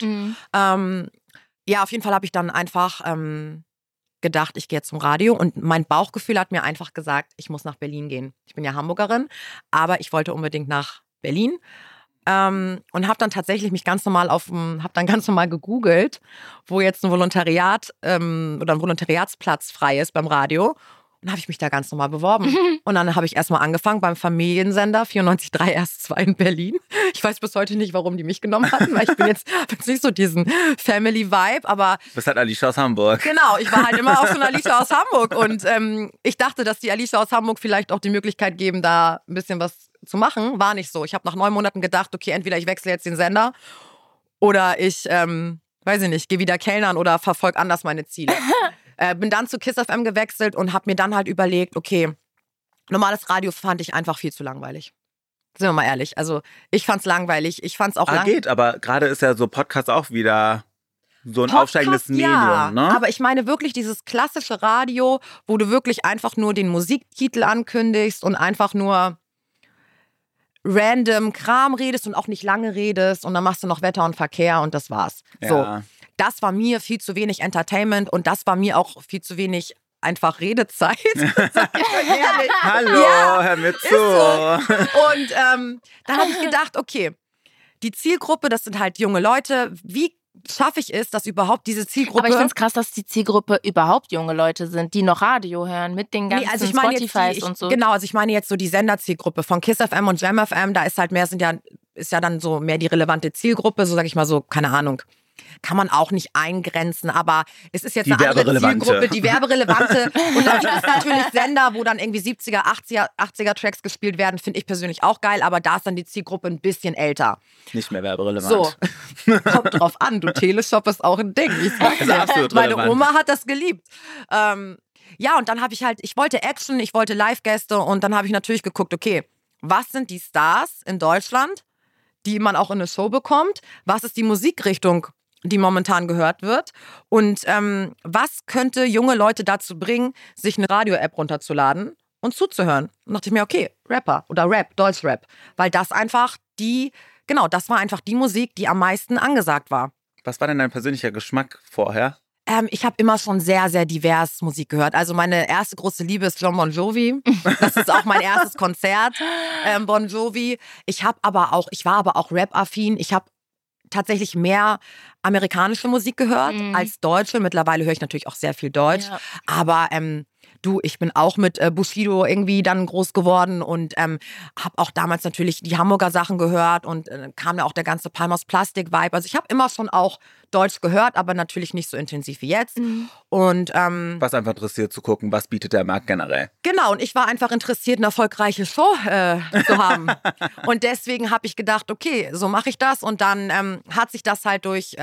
Ja, auf jeden Fall habe ich dann einfach gedacht, ich gehe jetzt zum Radio und mein Bauchgefühl hat mir einfach gesagt, ich muss nach Berlin gehen. Ich bin ja Hamburgerin, aber ich wollte unbedingt nach Berlin und habe dann tatsächlich mich ganz normal gegoogelt, wo jetzt ein Volontariat oder ein Volontariatsplatz frei ist beim Radio. Und habe ich mich da ganz normal beworben. Und dann habe ich erstmal angefangen beim Familiensender 94.3 erst 2 in Berlin. Ich weiß bis heute nicht, warum die mich genommen hatten, weil ich bin jetzt nicht so diesen Family-Vibe, aber... Du bist halt Alicia aus Hamburg. Genau, ich war halt immer auch so eine Alicia aus Hamburg. Und ich dachte, dass die Alicia aus Hamburg vielleicht auch die Möglichkeit geben, da ein bisschen was zu machen. War nicht so. Ich habe nach 9 Monaten gedacht, okay, entweder ich wechsle jetzt den Sender oder ich, weiß ich nicht, gehe wieder kellnern oder verfolge anders meine Ziele. Bin dann zu Kiss FM gewechselt und habe mir dann halt überlegt, okay, normales Radio fand ich einfach viel zu langweilig. Sind wir mal ehrlich. Also ich fand's langweilig. Ich fand's auch Geht, aber gerade ist ja so Podcast auch wieder so ein aufsteigendes Medium, ja, ne? Aber ich meine wirklich dieses klassische Radio, wo du wirklich einfach nur den Musiktitel ankündigst und einfach nur random Kram redest und auch nicht lange redest und dann machst du noch Wetter und Verkehr und das war's. Ja. So. Das war mir viel zu wenig Entertainment und das war mir auch viel zu wenig einfach Redezeit. Hallo, ja, hör mir zu. So. Und dann habe ich gedacht, okay, die Zielgruppe, das sind halt junge Leute. Wie schaffe ich es, dass überhaupt diese Zielgruppe... Aber ich finde es krass, dass die Zielgruppe überhaupt junge Leute sind, die noch Radio hören mit den ganzen also ich meine Spotifys und so. Genau, also ich meine jetzt so die Senderzielgruppe von Kiss FM und Jam FM, da ist halt mehr, ist ja dann so mehr die relevante Zielgruppe, so sag ich mal so, keine Ahnung. Kann man auch nicht eingrenzen, aber es ist jetzt eine andere Zielgruppe, die werberelevante. Und dann gibt es natürlich Sender, wo dann irgendwie 70er, 80er Tracks gespielt werden, finde ich persönlich auch geil, aber da ist dann die Zielgruppe ein bisschen älter. Nicht mehr werberelevant. So, kommt drauf an, du, Teleshop ist auch ein Ding. Ich sag's dir. Absolut Meine relevant. Oma hat das geliebt. Ja, und dann habe ich wollte Action, ich wollte Live-Gäste und dann habe ich natürlich geguckt, okay, was sind die Stars in Deutschland, die man auch in eine Show bekommt? Was ist die Musikrichtung, die momentan gehört wird? Und was könnte junge Leute dazu bringen, sich eine Radio-App runterzuladen und zuzuhören? Und dachte ich mir, okay, Rapper oder Rap, Deutschrap. Weil das einfach das war einfach die Musik, die am meisten angesagt war. Was war denn dein persönlicher Geschmack vorher? Ich habe immer schon sehr, sehr divers Musik gehört. Also meine erste große Liebe ist John Bon Jovi. Das ist auch mein erstes Konzert, Bon Jovi. Ich war aber auch Rap-affin. Ich habe tatsächlich mehr amerikanische Musik gehört als deutsche. Mittlerweile höre ich natürlich auch sehr viel Deutsch. Ja. Aber ich bin auch mit Bushido irgendwie dann groß geworden und habe auch damals natürlich die Hamburger Sachen gehört und kam ja auch der ganze Palmers Plastik-Vibe. Also ich habe immer schon auch Deutsch gehört, aber natürlich nicht so intensiv wie jetzt. Und was einfach interessiert zu gucken, was bietet der Markt generell. Genau, und ich war einfach interessiert, eine erfolgreiche Show zu haben. Und deswegen habe ich gedacht, okay, so mache ich das. Und dann hat sich das halt durch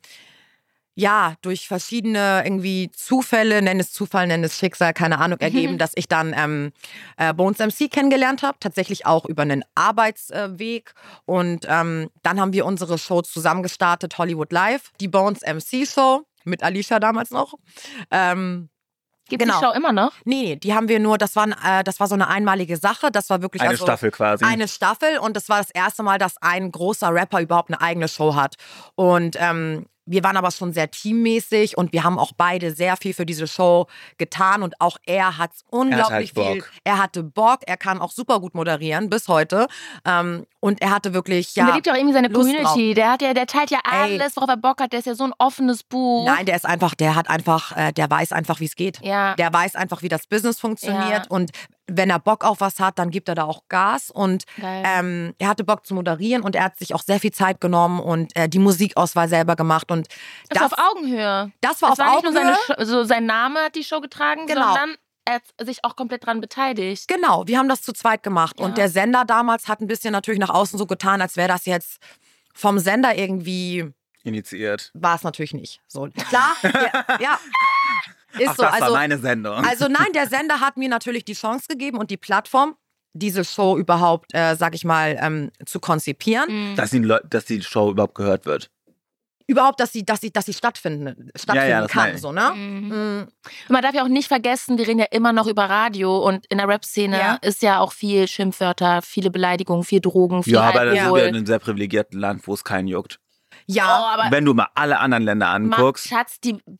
verschiedene irgendwie Zufälle, nenn es Zufall, nenn es Schicksal, keine Ahnung, ergeben, dass ich dann Bones MC kennengelernt habe, tatsächlich auch über einen Arbeitsweg. Und dann haben wir unsere Show zusammen gestartet, Hollywood Live, die Bones MC Show, mit Alicia damals noch. Gibt die Show immer noch? Nee, die haben wir nur, das war so eine einmalige Sache. Das war wirklich eine Staffel quasi. Eine Staffel und das war das erste Mal, dass ein großer Rapper überhaupt eine eigene Show hat. Und wir waren aber schon sehr teammäßig und wir haben auch beide sehr viel für diese Show getan und auch er hat unglaublich viel. Er hatte Bock, er kann auch super gut moderieren, bis heute. Und er hatte wirklich, und der liebt ja auch irgendwie seine Lust Community. Der teilt ja alles, worauf er Bock hat. Der ist ja so ein offenes Buch. Nein, der weiß einfach, wie es geht. Ja. Der weiß einfach, wie das Business funktioniert und wenn er Bock auf was hat, dann gibt er da auch Gas und er hatte Bock zu moderieren und er hat sich auch sehr viel Zeit genommen und die Musikauswahl selber gemacht und das war auf Augenhöhe. Das war auf Augenhöhe. Nicht nur sein Name hat die Show getragen, sondern er hat sich auch komplett dran beteiligt. Genau, wir haben das zu zweit gemacht und der Sender damals hat ein bisschen natürlich nach außen so getan, als wäre das jetzt vom Sender irgendwie initiiert. War es natürlich nicht. So, klar, ja. Ist Ach, so. das war Also, meine Sendung. also nein, der Sender hat mir natürlich die Chance gegeben und die Plattform, diese Show überhaupt, sag ich mal, zu konzipieren. Dass die Show überhaupt gehört wird. Überhaupt, dass sie stattfinden das kann. meine ich. So, ne? Und man darf ja auch nicht vergessen, wir reden ja immer noch über Radio und in der Rap-Szene ist ja auch viel Schimpfwörter, viele Beleidigungen, viel Drogen, viel Ja, aber da sind Alkohol. wir in einem sehr privilegierten Land, wo es keinen juckt. Ja, aber Wenn du mal alle anderen Länder anguckst, Schatz,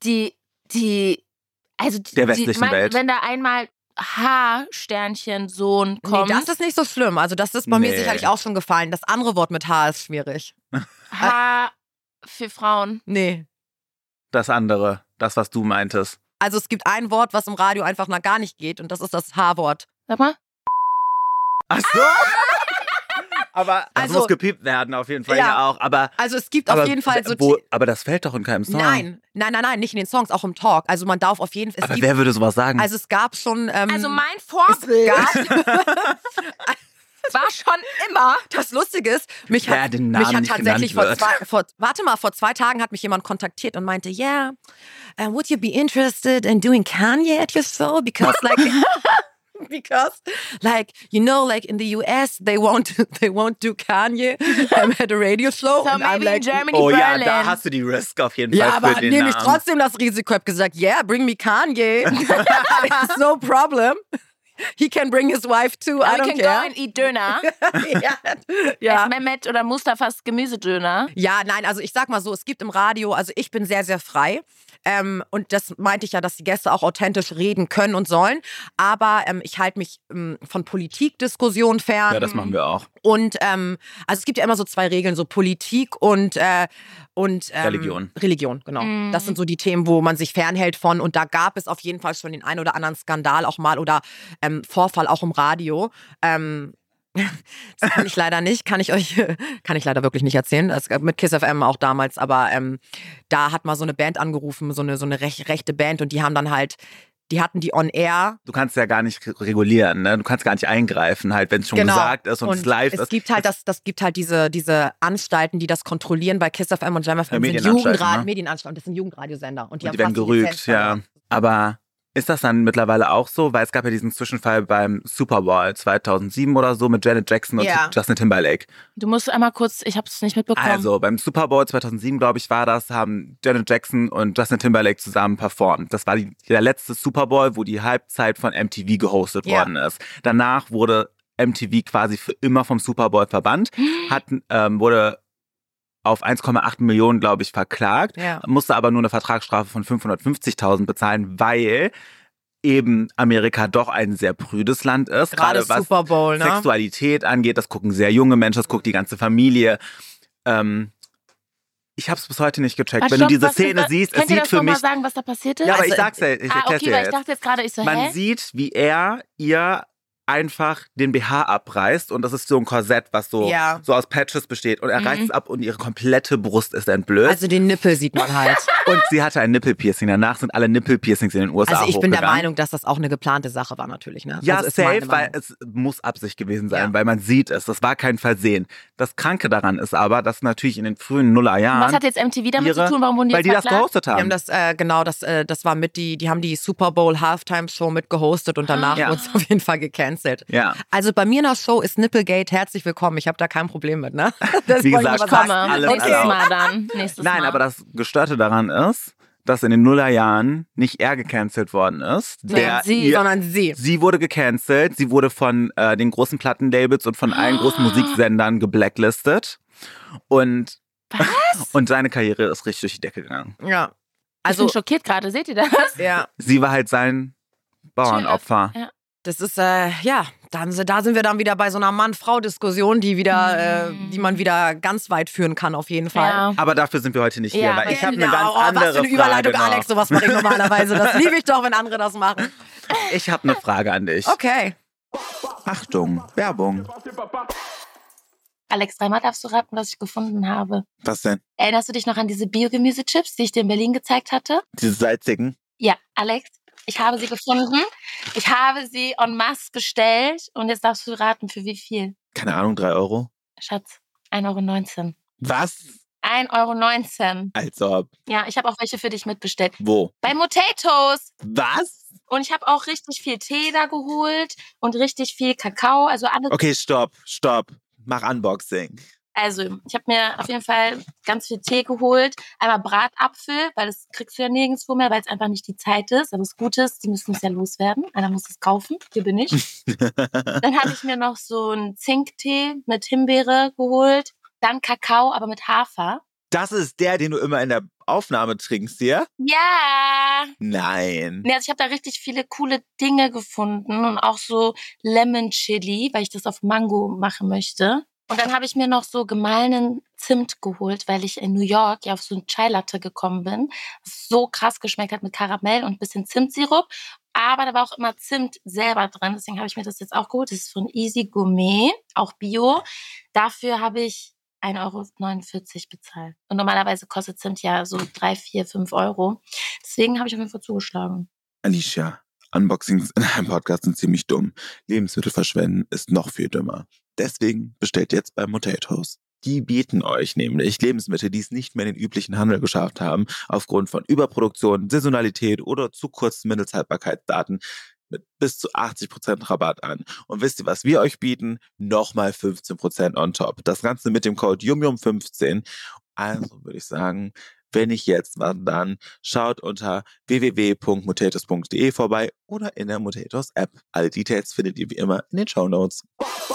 der westlichen Welt. Wenn da einmal H-Sternchen-Sohn kommt. nee, das ist nicht so schlimm. Also das ist bei mir Nee. sicherlich auch schon gefallen. Das andere Wort mit H ist schwierig. H für Frauen. Nee. das andere, das, was du meintest. Also es gibt ein Wort, was im Radio einfach mal gar nicht geht und das ist das H-Wort. Sag mal. Ach so. Aber das Also- muss gepiept werden, auf jeden Fall Ja. ja auch. Aber, Also es gibt auf jeden Fall so... aber das fällt doch in keinem Song. Nein, nicht in den Songs, auch im Talk. Also man darf auf jeden Fall... Aber wer würde sowas sagen? Also es gab schon... Also mein es Vorbild gab, war schon immer. das Lustige ist, mich Wer hat den Namen nicht tatsächlich genannt vor 2 Tagen hat mich jemand kontaktiert und meinte, yeah, would you be interested in doing Kanye at your show? Because like, you know, like in the US, they won't do Kanye at a radio show. So And I'm maybe like, in Germany, oh ja, Berlin. da hast du die Risk auf jeden ja, Fall aber für den nehme ich Namen. trotzdem das Risiko. Hab gesagt, yeah, bring me Kanye. It's no problem. He can bring his wife too. I We don't can go care. and eat Döner. ja. Mehmet oder Mustafas Gemüsedöner. Ja, nein, also ich sag mal so, es gibt im Radio, also ich bin sehr, sehr frei. Und das meinte ich ja, dass die Gäste auch authentisch reden können und sollen. Aber ich halte mich von Politikdiskussionen fern. Ja, das machen wir auch. Und also es gibt ja immer so 2 Regeln, so Politik und Religion. Religion, genau. Das sind so die Themen, wo man sich fernhält von. Und da gab es auf jeden Fall schon den einen oder anderen Skandal auch mal oder Vorfall auch im Radio. Das kann ich leider nicht, kann ich leider wirklich nicht erzählen. Das gab mit Kiss FM auch damals, aber da hat mal so eine Band angerufen, so eine rechte Band und die haben dann halt, die hatten die on air. Du kannst ja gar nicht regulieren, ne? Du kannst gar nicht eingreifen, halt, wenn es schon gesagt ist und es live ist. Es gibt halt gibt halt diese Anstalten, die das kontrollieren bei Kiss FM und Jam FM. Ja, sind Medienanstalten, ne? Medienanstalten, das sind Jugendradiosender. Und die Die werden fast gerügt, Lizenz ja. verloren. Aber ist das dann mittlerweile auch so? Weil es gab ja diesen Zwischenfall beim Super Bowl 2007 oder so mit Janet Jackson und Ja. Justin Timberlake. Du musst einmal kurz, ich habe es nicht mitbekommen. Also beim Super Bowl 2007, glaube ich, war das, haben Janet Jackson und Justin Timberlake zusammen performt. Das war der letzte Super Bowl, wo die Halbzeit von MTV gehostet worden ist. Danach wurde MTV quasi für immer vom Super Bowl verbannt, wurde auf 1,8 Millionen, glaube ich, verklagt, musste aber nur eine Vertragsstrafe von 550.000 bezahlen, weil eben Amerika doch ein sehr prüdes Land ist. Gerade was Super Bowl, ne? Sexualität angeht, das gucken sehr junge Menschen, das guckt die ganze Familie. Ich habe es bis heute nicht gecheckt. Wenn du diese Szene siehst, es könnt ihr sieht das für noch mal mich... sagen, was da passiert ist? Ja, aber Also, ich sag's ja, ich erklär's okay, dir weil ich jetzt. dachte jetzt gerade, ich so, Man hä? sieht, wie er ihr einfach den BH abreißt und das ist so ein Korsett, was so aus Patches besteht und er reißt es ab und ihre komplette Brust ist entblößt. Also den Nippel sieht man halt. Und sie hatte ein Nippelpiercing. Danach sind alle Nippelpiercings in den USA Also ich bin der hochgegangen. Meinung, dass das auch eine geplante Sache war natürlich. Ne? Ja, also ist meine safe, weil Meinung. es muss Absicht gewesen sein, weil man sieht es. Das war kein Versehen. Das Kranke daran ist aber, dass natürlich in den frühen Nullerjahren... Was hat jetzt MTV damit zu tun? Warum wurden die Weil jetzt die das verklagt? gehostet Die haben. haben das war mit die haben die Super Bowl Halftime Show mit gehostet und danach Ja. wurde es auf jeden Fall gecancelt. Ja. Also bei mir in der Show ist Nipplegate herzlich willkommen. Ich habe da kein Problem mit, ne? Das Wie wollte ich gesagt, mal fast sagen. alles Nächstes erlaubt. Mal dann. Nächstes Nein, Mal. aber das Gestörte daran ist, dass in den Nullerjahren nicht er gecancelt worden ist. Sondern sie. Sie wurde gecancelt. Sie wurde von den großen Plattenlabels und von allen großen Musiksendern geblacklistet. Und, und seine Karriere ist richtig durch die Decke gegangen. Ja. Ich Also bin schockiert gerade, seht ihr das? ja, Sie war halt sein Bauernopfer. Ja. das ist da sind wir dann wieder bei so einer Mann-Frau-Diskussion, die man wieder ganz weit führen kann auf jeden Fall. Ja. Aber dafür sind wir heute nicht hier, Ja, weil ich habe eine Genau. ganz Oh, andere was für eine Überleitung, Frage Alex, noch. sowas mache ich normalerweise. Das liebe ich doch, wenn andere das machen. Ich habe eine Frage an dich. Okay. Achtung, Werbung. Alex, dreimal darfst du raten, was ich gefunden habe. Was denn? Erinnerst du dich noch an diese Biogemüsechips, die ich dir in Berlin gezeigt hatte? Diese salzigen? Ja, Alex, ich habe sie gefunden. Ich habe sie en masse bestellt und jetzt darfst du raten, für wie viel. Keine Ahnung, 3 Euro. Schatz, 1,19 €. Was? 1,19 €. Also ob. Ja, ich habe auch welche für dich mitbestellt. Wo? Bei Potatoes. Was? Und ich habe auch richtig viel Tee da geholt und richtig viel Kakao. Also alles. Okay, stopp. Mach Unboxing. Also, ich habe mir auf jeden Fall ganz viel Tee geholt. Einmal Bratapfel, weil das kriegst du ja nirgendwo mehr, weil es einfach nicht die Zeit ist. Aber das Gute ist, die müssen es ja loswerden. Einer muss es kaufen. Hier bin ich. Dann habe ich mir noch so einen Zinktee mit Himbeere geholt. Dann Kakao, aber mit Hafer. Das ist der, den du immer in der Aufnahme trinkst, ja? Ja. Nein. Nee, also ich habe da richtig viele coole Dinge gefunden und auch so Lemon Chili, weil ich das auf Mango machen möchte. Und dann habe ich mir noch so gemahlenen Zimt geholt, weil ich in New York ja auf so ein Chai Latte gekommen bin, was so krass geschmeckt hat mit Karamell und ein bisschen Zimtsirup. Aber da war auch immer Zimt selber drin, deswegen habe ich mir das jetzt auch geholt. Das ist von Easy Gourmet, auch Bio. Dafür habe ich 1,49 € bezahlt. Und normalerweise kostet Zimt ja so 3, 4, 5 €. Deswegen habe ich auf jeden Fall zugeschlagen. Alicia, Unboxings in einem Podcast sind ziemlich dumm. Lebensmittel verschwenden ist noch viel dümmer. Deswegen bestellt jetzt bei Potatoes. Die bieten euch nämlich Lebensmittel, die es nicht mehr in den üblichen Handel geschafft haben, aufgrund von Überproduktion, Saisonalität oder zu kurzen Mindesthaltbarkeitsdaten mit bis zu 80% Rabatt an. Und wisst ihr, was wir euch bieten? Nochmal 15% on top. Das Ganze mit dem Code YUMYUM15. Also würde ich sagen, wenn nicht jetzt, wann dann? Schaut unter www.motatos.de vorbei oder in der Motatos App. Alle Details findet ihr wie immer in den Shownotes.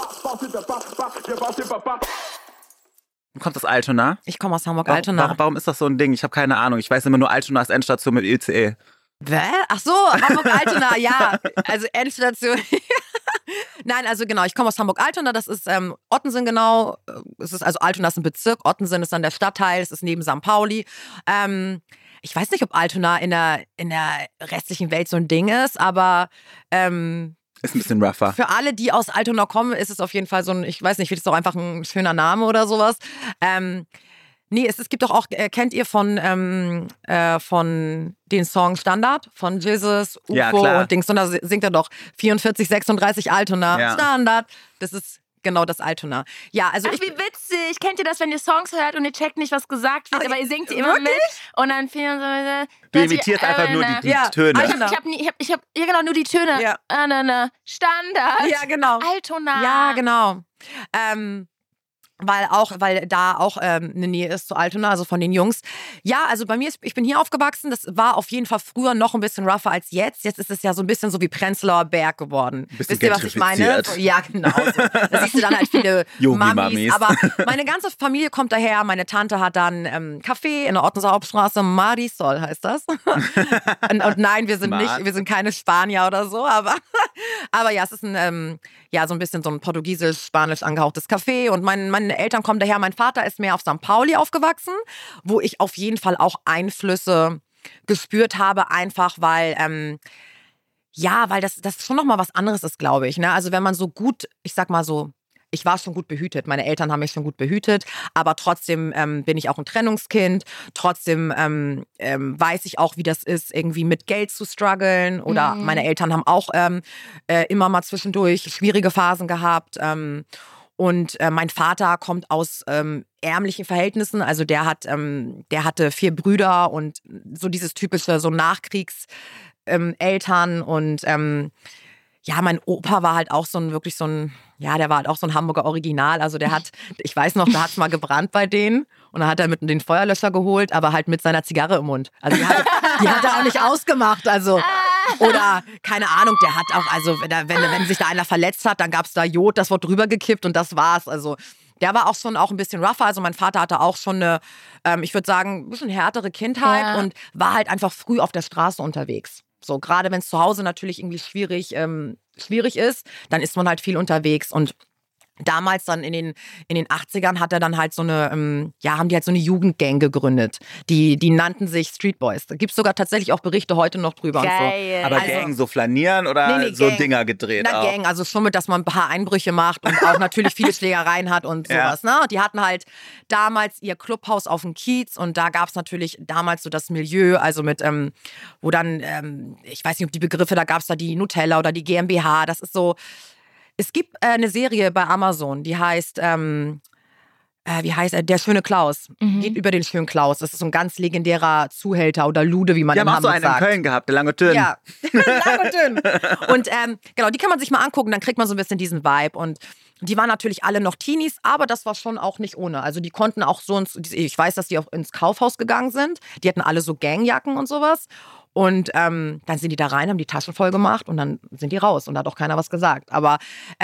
Du kommst aus Altona? Ich komme aus Hamburg-Altona. Warum ist das so ein Ding? Ich habe keine Ahnung. Ich weiß immer nur Altona ist Endstation mit ICE. Ach so, Hamburg-Altona, ja. Also Endstation. Nein, also genau, ich komme aus Hamburg-Altona, das ist Ottensen genau. Es ist, also Altona ist ein Bezirk, Ottensen ist dann der Stadtteil, es ist neben St. Pauli. Ich weiß nicht, ob Altona in der restlichen Welt so ein Ding ist, aber ist ein bisschen rougher. Für alle, die aus Altona kommen, ist es auf jeden Fall so ein, ich weiß nicht, vielleicht ist es auch einfach ein schöner Name oder sowas. Nee, es gibt doch auch, kennt ihr von den Song Standard von Jesus, UFO ja, und Dings, und da singt er doch 44, 36 Altona, ja. Standard. Das ist genau das Altona. Ja, also ach, wie witzig. Kennt ihr das, wenn ihr Songs hört und ihr checkt nicht, was gesagt wird, aber ihr singt immer wirklich? Mit und dann fehlen so... Du imitierst einfach nur die Töne. Ich hab genau nur die Töne. Ja. Standard. Ja, genau. Altona. Ja, genau. Weil da auch eine Nähe ist zu Altona, also von den Jungs. Ja, also bei mir, ich bin hier aufgewachsen, das war auf jeden Fall früher noch ein bisschen rougher als jetzt. Jetzt ist es ja so ein bisschen so wie Prenzlauer Berg geworden. Wisst ihr, was ich meine? So, ja, genau. So. Da siehst du dann halt viele Mamis. Aber meine ganze Familie kommt daher. Meine Tante hat dann Café in der Ottenser Hauptstraße, Marisol heißt das. und nein, wir sind keine Spanier oder so, aber ja, es ist so ein bisschen so ein portugiesisch-spanisch angehauchtes Café und meine Eltern kommen daher. Mein Vater ist mehr auf St. Pauli aufgewachsen, wo ich auf jeden Fall auch Einflüsse gespürt habe, einfach weil weil das schon nochmal was anderes ist, glaube ich. Ne? Also wenn man so gut, ich sag mal so, ich war schon gut behütet, meine Eltern haben mich schon gut behütet, aber trotzdem bin ich auch ein Trennungskind, trotzdem weiß ich auch, wie das ist, irgendwie mit Geld zu strugglen oder meine Eltern haben auch immer mal zwischendurch schwierige Phasen gehabt. Und mein Vater kommt aus ärmlichen Verhältnissen, also der hatte 4 Brüder und so dieses typische so Nachkriegseltern und mein Opa war halt auch der war halt auch so ein Hamburger Original, also ich weiß noch, da hat's mal gebrannt bei denen und dann hat er mit den Feuerlöscher geholt, aber halt mit seiner Zigarre im Mund. Also die hat er auch nicht ausgemacht, also oder, keine Ahnung, der hat auch, also wenn sich da einer verletzt hat, dann gab's da Jod, das wurde drüber gekippt und das war's. Also der war auch schon ein bisschen rougher. Also mein Vater hatte auch schon eine, ich würde sagen, ein bisschen härtere Kindheit und war halt einfach früh auf der Straße unterwegs. So, gerade wenn es zu Hause natürlich irgendwie schwierig ist, dann ist man halt viel unterwegs und damals dann in den 80ern hat er dann halt so eine, haben die halt so eine Jugendgang gegründet. Die nannten sich Street Boys. Da gibt es sogar tatsächlich auch Berichte heute noch drüber. Geil. Und so. Aber also, Gang so flanieren oder nee, so Gang. Dinger gedreht? Na, Gang, also schon mit, dass man ein paar Einbrüche macht und auch natürlich viele Schlägereien hat und sowas. Ne? Die hatten halt damals ihr Clubhaus auf dem Kiez und da gab es natürlich damals so das Milieu, also mit, wo dann, ich weiß nicht, ob die Begriffe, da gab es da die Nutella oder die GmbH, das ist so. Es gibt eine Serie bei Amazon, die heißt wie heißt er? Der schöne Klaus. Geht über den schönen Klaus. Das ist so ein ganz legendärer Zuhälter oder Lude, wie man in Hamburg sagt. Wir haben auch so einen in Köln gehabt, der lang und dünn. Ja, lang und dünn. Und genau, die kann man sich mal angucken, dann kriegt man so ein bisschen diesen Vibe. Und die waren natürlich alle noch Teenies, aber das war schon auch nicht ohne. Also die konnten auch so, ich weiß, dass die auch ins Kaufhaus gegangen sind. Die hatten alle so Gangjacken und sowas. Und dann sind die da rein, haben die Taschen voll gemacht und dann sind die raus und da hat auch keiner was gesagt. Aber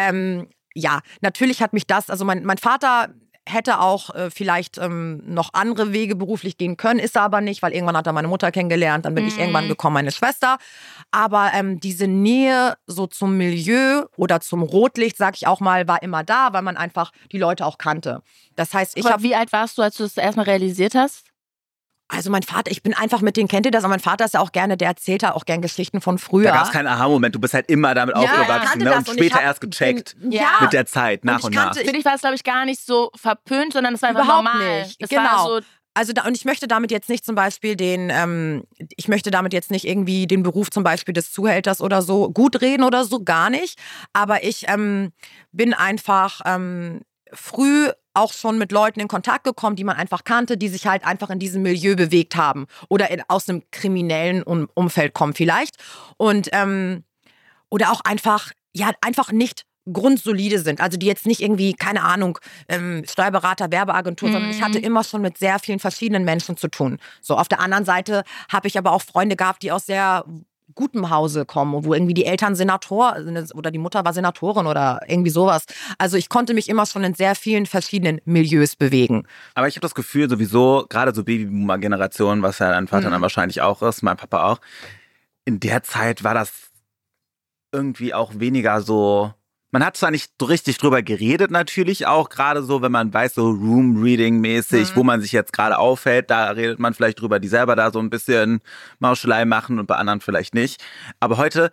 ja, natürlich hat mich das, also mein Vater hätte auch vielleicht noch andere Wege beruflich gehen können, ist er aber nicht, weil irgendwann hat er meine Mutter kennengelernt, dann bin ich irgendwann gekommen, meine Schwester. Aber diese Nähe so zum Milieu oder zum Rotlicht, sag ich auch mal, war immer da, weil man einfach die Leute auch kannte. Das heißt, Wie alt warst du, als du das erstmal realisiert hast? Also mein Vater, ich bin einfach mit denen, kennt ihr das? Aber mein Vater ist ja auch gerne, der erzählt halt auch gerne Geschichten von früher. Da gab es keinen Aha-Moment, du bist halt immer damit aufgewachsen, ne? Und später erst gecheckt mit der Zeit, nach und nach. Für dich war es, glaube ich, gar nicht so verpönt, sondern es war einfach überhaupt normal. nicht. Es Genau. war so, also und ich möchte damit jetzt nicht zum Beispiel ich möchte damit jetzt nicht irgendwie den Beruf zum Beispiel des Zuhälters oder so gut reden oder so, gar nicht. Aber ich bin einfach früh auch schon mit Leuten in Kontakt gekommen, die man einfach kannte, die sich halt einfach in diesem Milieu bewegt haben oder aus einem kriminellen Umfeld kommen vielleicht. Und oder auch einfach nicht grundsolide sind. Also die jetzt nicht irgendwie, keine Ahnung, Steuerberater, Werbeagentur, sondern ich hatte immer schon mit sehr vielen verschiedenen Menschen zu tun. So, auf der anderen Seite habe ich aber auch Freunde gehabt, die aus sehr gutem Hause kommen, wo irgendwie die Eltern Senator oder die Mutter war Senatorin oder irgendwie sowas. Also ich konnte mich immer schon in sehr vielen verschiedenen Milieus bewegen. Aber ich habe das Gefühl sowieso, gerade so Babyboomer-Generation, was ja dein Vater dann wahrscheinlich auch ist, mein Papa auch, in der Zeit war das irgendwie auch weniger so. Man hat zwar nicht so richtig drüber geredet natürlich auch, gerade so, wenn man weiß, so Room-Reading-mäßig, wo man sich jetzt gerade aufhält, da redet man vielleicht drüber, die selber da so ein bisschen Mauschelei machen und bei anderen vielleicht nicht. Aber heute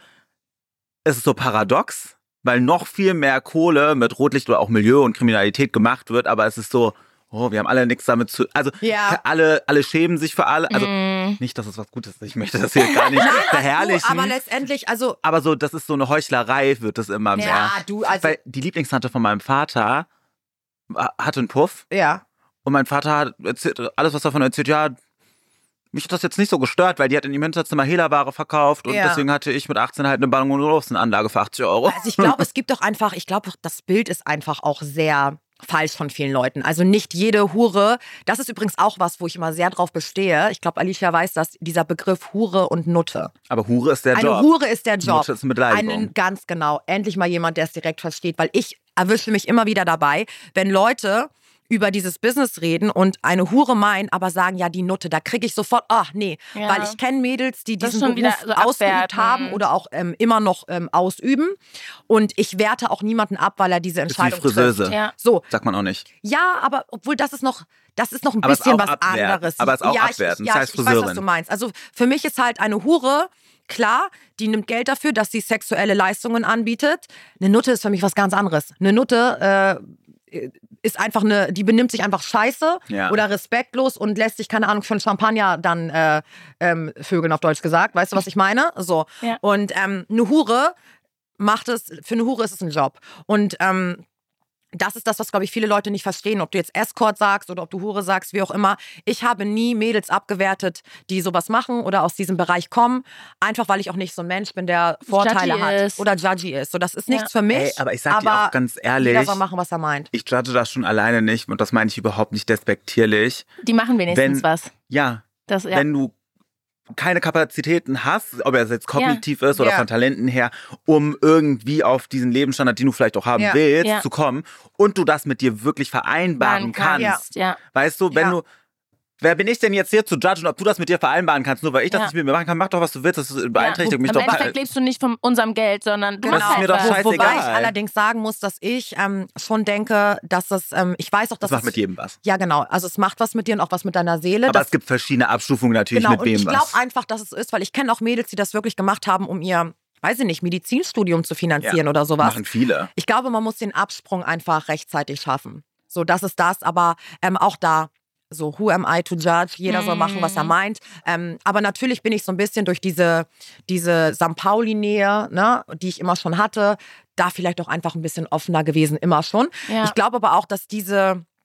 ist es so paradox, weil noch viel mehr Kohle mit Rotlicht oder auch Milieu und Kriminalität gemacht wird, aber es ist so, oh, wir haben alle nichts damit zu, also alle schämen sich für alle, also nicht, dass es was Gutes ist, ich möchte das hier gar nicht verherrlichen. Aber letztendlich, also... Aber so, das ist so eine Heuchlerei, wird das immer mehr. Ja, also... Weil die Lieblingstante von meinem Vater hatte einen Puff. Ja. Und mein Vater hat erzählt, alles, was davon erzählt, ja, mich hat das jetzt nicht so gestört, weil die hat in ihrem Hinterzimmer Hehlerware verkauft und deswegen hatte ich mit 18 halt eine Ballon und Anlage für 80 €. Also ich glaube, es gibt doch einfach, das Bild ist einfach auch sehr falsch von vielen Leuten. Also nicht jede Hure, das ist übrigens auch was, wo ich immer sehr drauf bestehe. Ich glaube, Alicia weiß das, dieser Begriff Hure und Nutte. Aber Hure ist der Job. Eine Hure ist der Job. Nutte ist eine Beleidigung. Ganz genau. Endlich mal jemand, der es direkt versteht, weil ich erwische mich immer wieder dabei, wenn Leute über dieses Business reden und eine Hure meinen, aber sagen, ja, die Nutte, da kriege ich sofort, nee. Ja. Weil ich kenne Mädels, die Das diesen schon wieder Beruf so ausgeübt abwerten. haben oder auch immer noch ausüben. Und ich werte auch niemanden ab, weil er diese Entscheidung ist wie Friseuse. trifft. Ja. So. Sagt man auch nicht. Ja, aber obwohl das ist noch ein Aber es bisschen ist auch was anderes. Aber es ist auch ja, abwertend. Ich Das heißt weiß, was Friseurin. du meinst. Also für mich ist halt eine Hure, klar, die nimmt Geld dafür, dass sie sexuelle Leistungen anbietet. Eine Nutte ist für mich was ganz anderes. Eine Nutte ist einfach die benimmt sich einfach scheiße oder respektlos und lässt sich, keine Ahnung, von Champagner dann vögeln, auf Deutsch gesagt. Weißt du, was ich meine? So. Ja. Und eine Hure für eine Hure ist es ein Job. Und das ist das, was, glaube ich, viele Leute nicht verstehen. Ob du jetzt Escort sagst oder ob du Hure sagst, wie auch immer. Ich habe nie Mädels abgewertet, die sowas machen oder aus diesem Bereich kommen. Einfach, weil ich auch nicht so ein Mensch bin, der Vorteile Judgy hat ist. oder judgy ist. So, das ist nichts für mich. Ey, aber ich sag dir auch ganz ehrlich, jeder soll machen, was er meint. ich judge das schon alleine nicht und das meine ich überhaupt nicht despektierlich. Die machen wenigstens was. Ja, Das, ja. wenn du keine Kapazitäten hast, ob er jetzt kognitiv ist oder von Talenten her, um irgendwie auf diesen Lebensstandard, den du vielleicht auch haben willst, zu kommen und du das mit dir wirklich vereinbaren kannst. Ja. Weißt du, wenn du, wer bin ich denn jetzt hier zu judgen, ob du das mit dir vereinbaren kannst, nur weil ich das nicht mit mir machen kann, mach doch, was du willst, das beeinträchtigt mich Im doch. Endeffekt lebst du nicht von unserem Geld, sondern du Das machst ist halt mir doch was. scheißegal. Wobei ich allerdings sagen muss, dass ich schon denke, dass es, ich weiß auch, dass Das macht mit jedem was. Ja, genau. Also es macht was mit dir und auch was mit deiner Seele. Aber es gibt verschiedene Abstufungen natürlich genau, mit wem und ich was. glaube einfach, dass es ist, weil ich kenne auch Mädels, die das wirklich gemacht haben, um ihr, weiß ich nicht, Medizinstudium zu finanzieren oder sowas. Machen viele. Ich glaube, man muss den Absprung einfach rechtzeitig schaffen. So, das ist das, aber auch da, so, who am I to judge? Jeder soll machen, was er meint. Aber natürlich bin ich so ein bisschen durch diese St. Pauli-Nähe, ne, die ich immer schon hatte, da vielleicht auch einfach ein bisschen offener gewesen, immer schon. Ja. Ich glaube aber auch, dass diese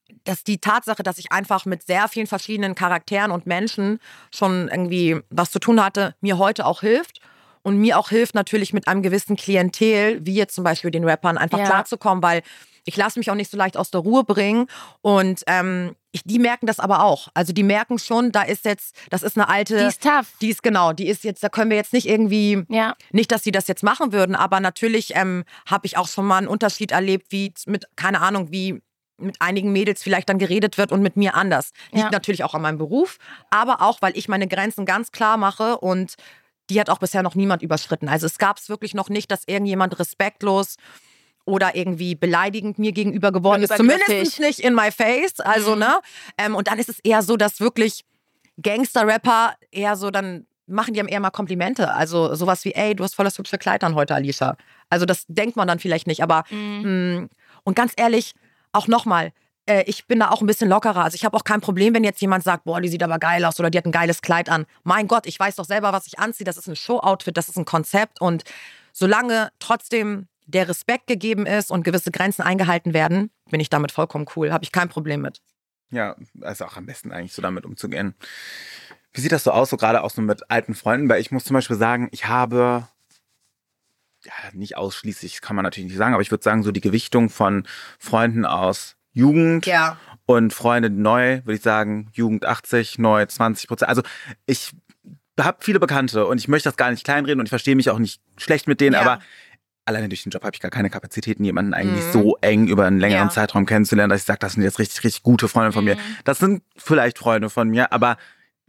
dass die Tatsache, dass ich einfach mit sehr vielen verschiedenen Charakteren und Menschen schon irgendwie was zu tun hatte, mir heute auch hilft. Und mir auch hilft natürlich mit einem gewissen Klientel, wie jetzt zum Beispiel den Rappern, einfach klarzukommen, weil ich lasse mich auch nicht so leicht aus der Ruhe bringen. Und die merken das aber auch. Also die merken schon, das ist eine alte... Die ist tough. Die ist jetzt, da können wir jetzt nicht irgendwie... Ja. Nicht, dass sie das jetzt machen würden, aber natürlich habe ich auch schon mal einen Unterschied erlebt, wie mit, keine Ahnung, wie mit einigen Mädels vielleicht dann geredet wird und mit mir anders. Liegt natürlich auch an meinem Beruf, aber auch, weil ich meine Grenzen ganz klar mache und die hat auch bisher noch niemand überschritten. Also es gab es wirklich noch nicht, dass irgendjemand respektlos oder irgendwie beleidigend mir gegenüber geworden ist. Zumindest nicht in my face. Also, ne? Und dann ist es eher so, dass wirklich Gangster-Rapper eher so, dann machen die einem eher mal Komplimente. Also sowas wie, ey, du hast voll das hübsche Kleid an heute, Alicia. Also das denkt man dann vielleicht nicht. Aber und ganz ehrlich, auch nochmal, ich bin da auch ein bisschen lockerer. Also ich habe auch kein Problem, wenn jetzt jemand sagt, boah, die sieht aber geil aus oder die hat ein geiles Kleid an. Mein Gott, ich weiß doch selber, was ich anziehe. Das ist ein Show-Outfit, das ist ein Konzept. Und solange trotzdem der Respekt gegeben ist und gewisse Grenzen eingehalten werden, bin ich damit vollkommen cool. Habe ich kein Problem mit. Ja, also auch am besten eigentlich so damit umzugehen. Wie sieht das so aus, so gerade auch so mit alten Freunden? Weil ich muss zum Beispiel sagen, ich habe... Ja, nicht ausschließlich, kann man natürlich nicht sagen, aber ich würde sagen, so die Gewichtung von Freunden aus Jugend und Freunde neu, würde ich sagen, Jugend 80, neu 20%. Also ich habe viele Bekannte und ich möchte das gar nicht kleinreden und ich verstehe mich auch nicht schlecht mit denen, aber alleine durch den Job habe ich gar keine Kapazitäten, jemanden eigentlich so eng über einen längeren Zeitraum kennenzulernen, dass ich sage, das sind jetzt richtig, richtig gute Freunde von mir. Das sind vielleicht Freunde von mir, aber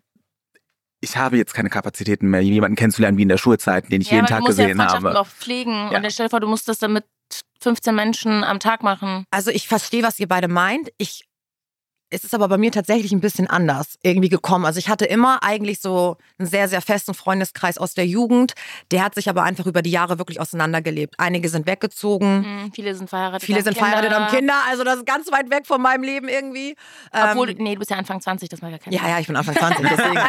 ich habe jetzt keine Kapazitäten mehr, jemanden kennenzulernen wie in der Schulzeit, den ich jeden Tag gesehen habe. Du musst ja auch pflegen und stell dir vor, du musst das dann mit 15 Menschen am Tag machen. Also ich verstehe, was ihr beide meint. Es ist aber bei mir tatsächlich ein bisschen anders irgendwie gekommen. Also ich hatte immer eigentlich so einen sehr, sehr festen Freundeskreis aus der Jugend. Der hat sich aber einfach über die Jahre wirklich auseinandergelebt. Einige sind weggezogen. Viele sind verheiratet. Haben Kinder. Also das ist ganz weit weg von meinem Leben irgendwie. Obwohl, du bist ja Anfang 20, das mag ja keiner. Ja, ich bin Anfang 20, deswegen.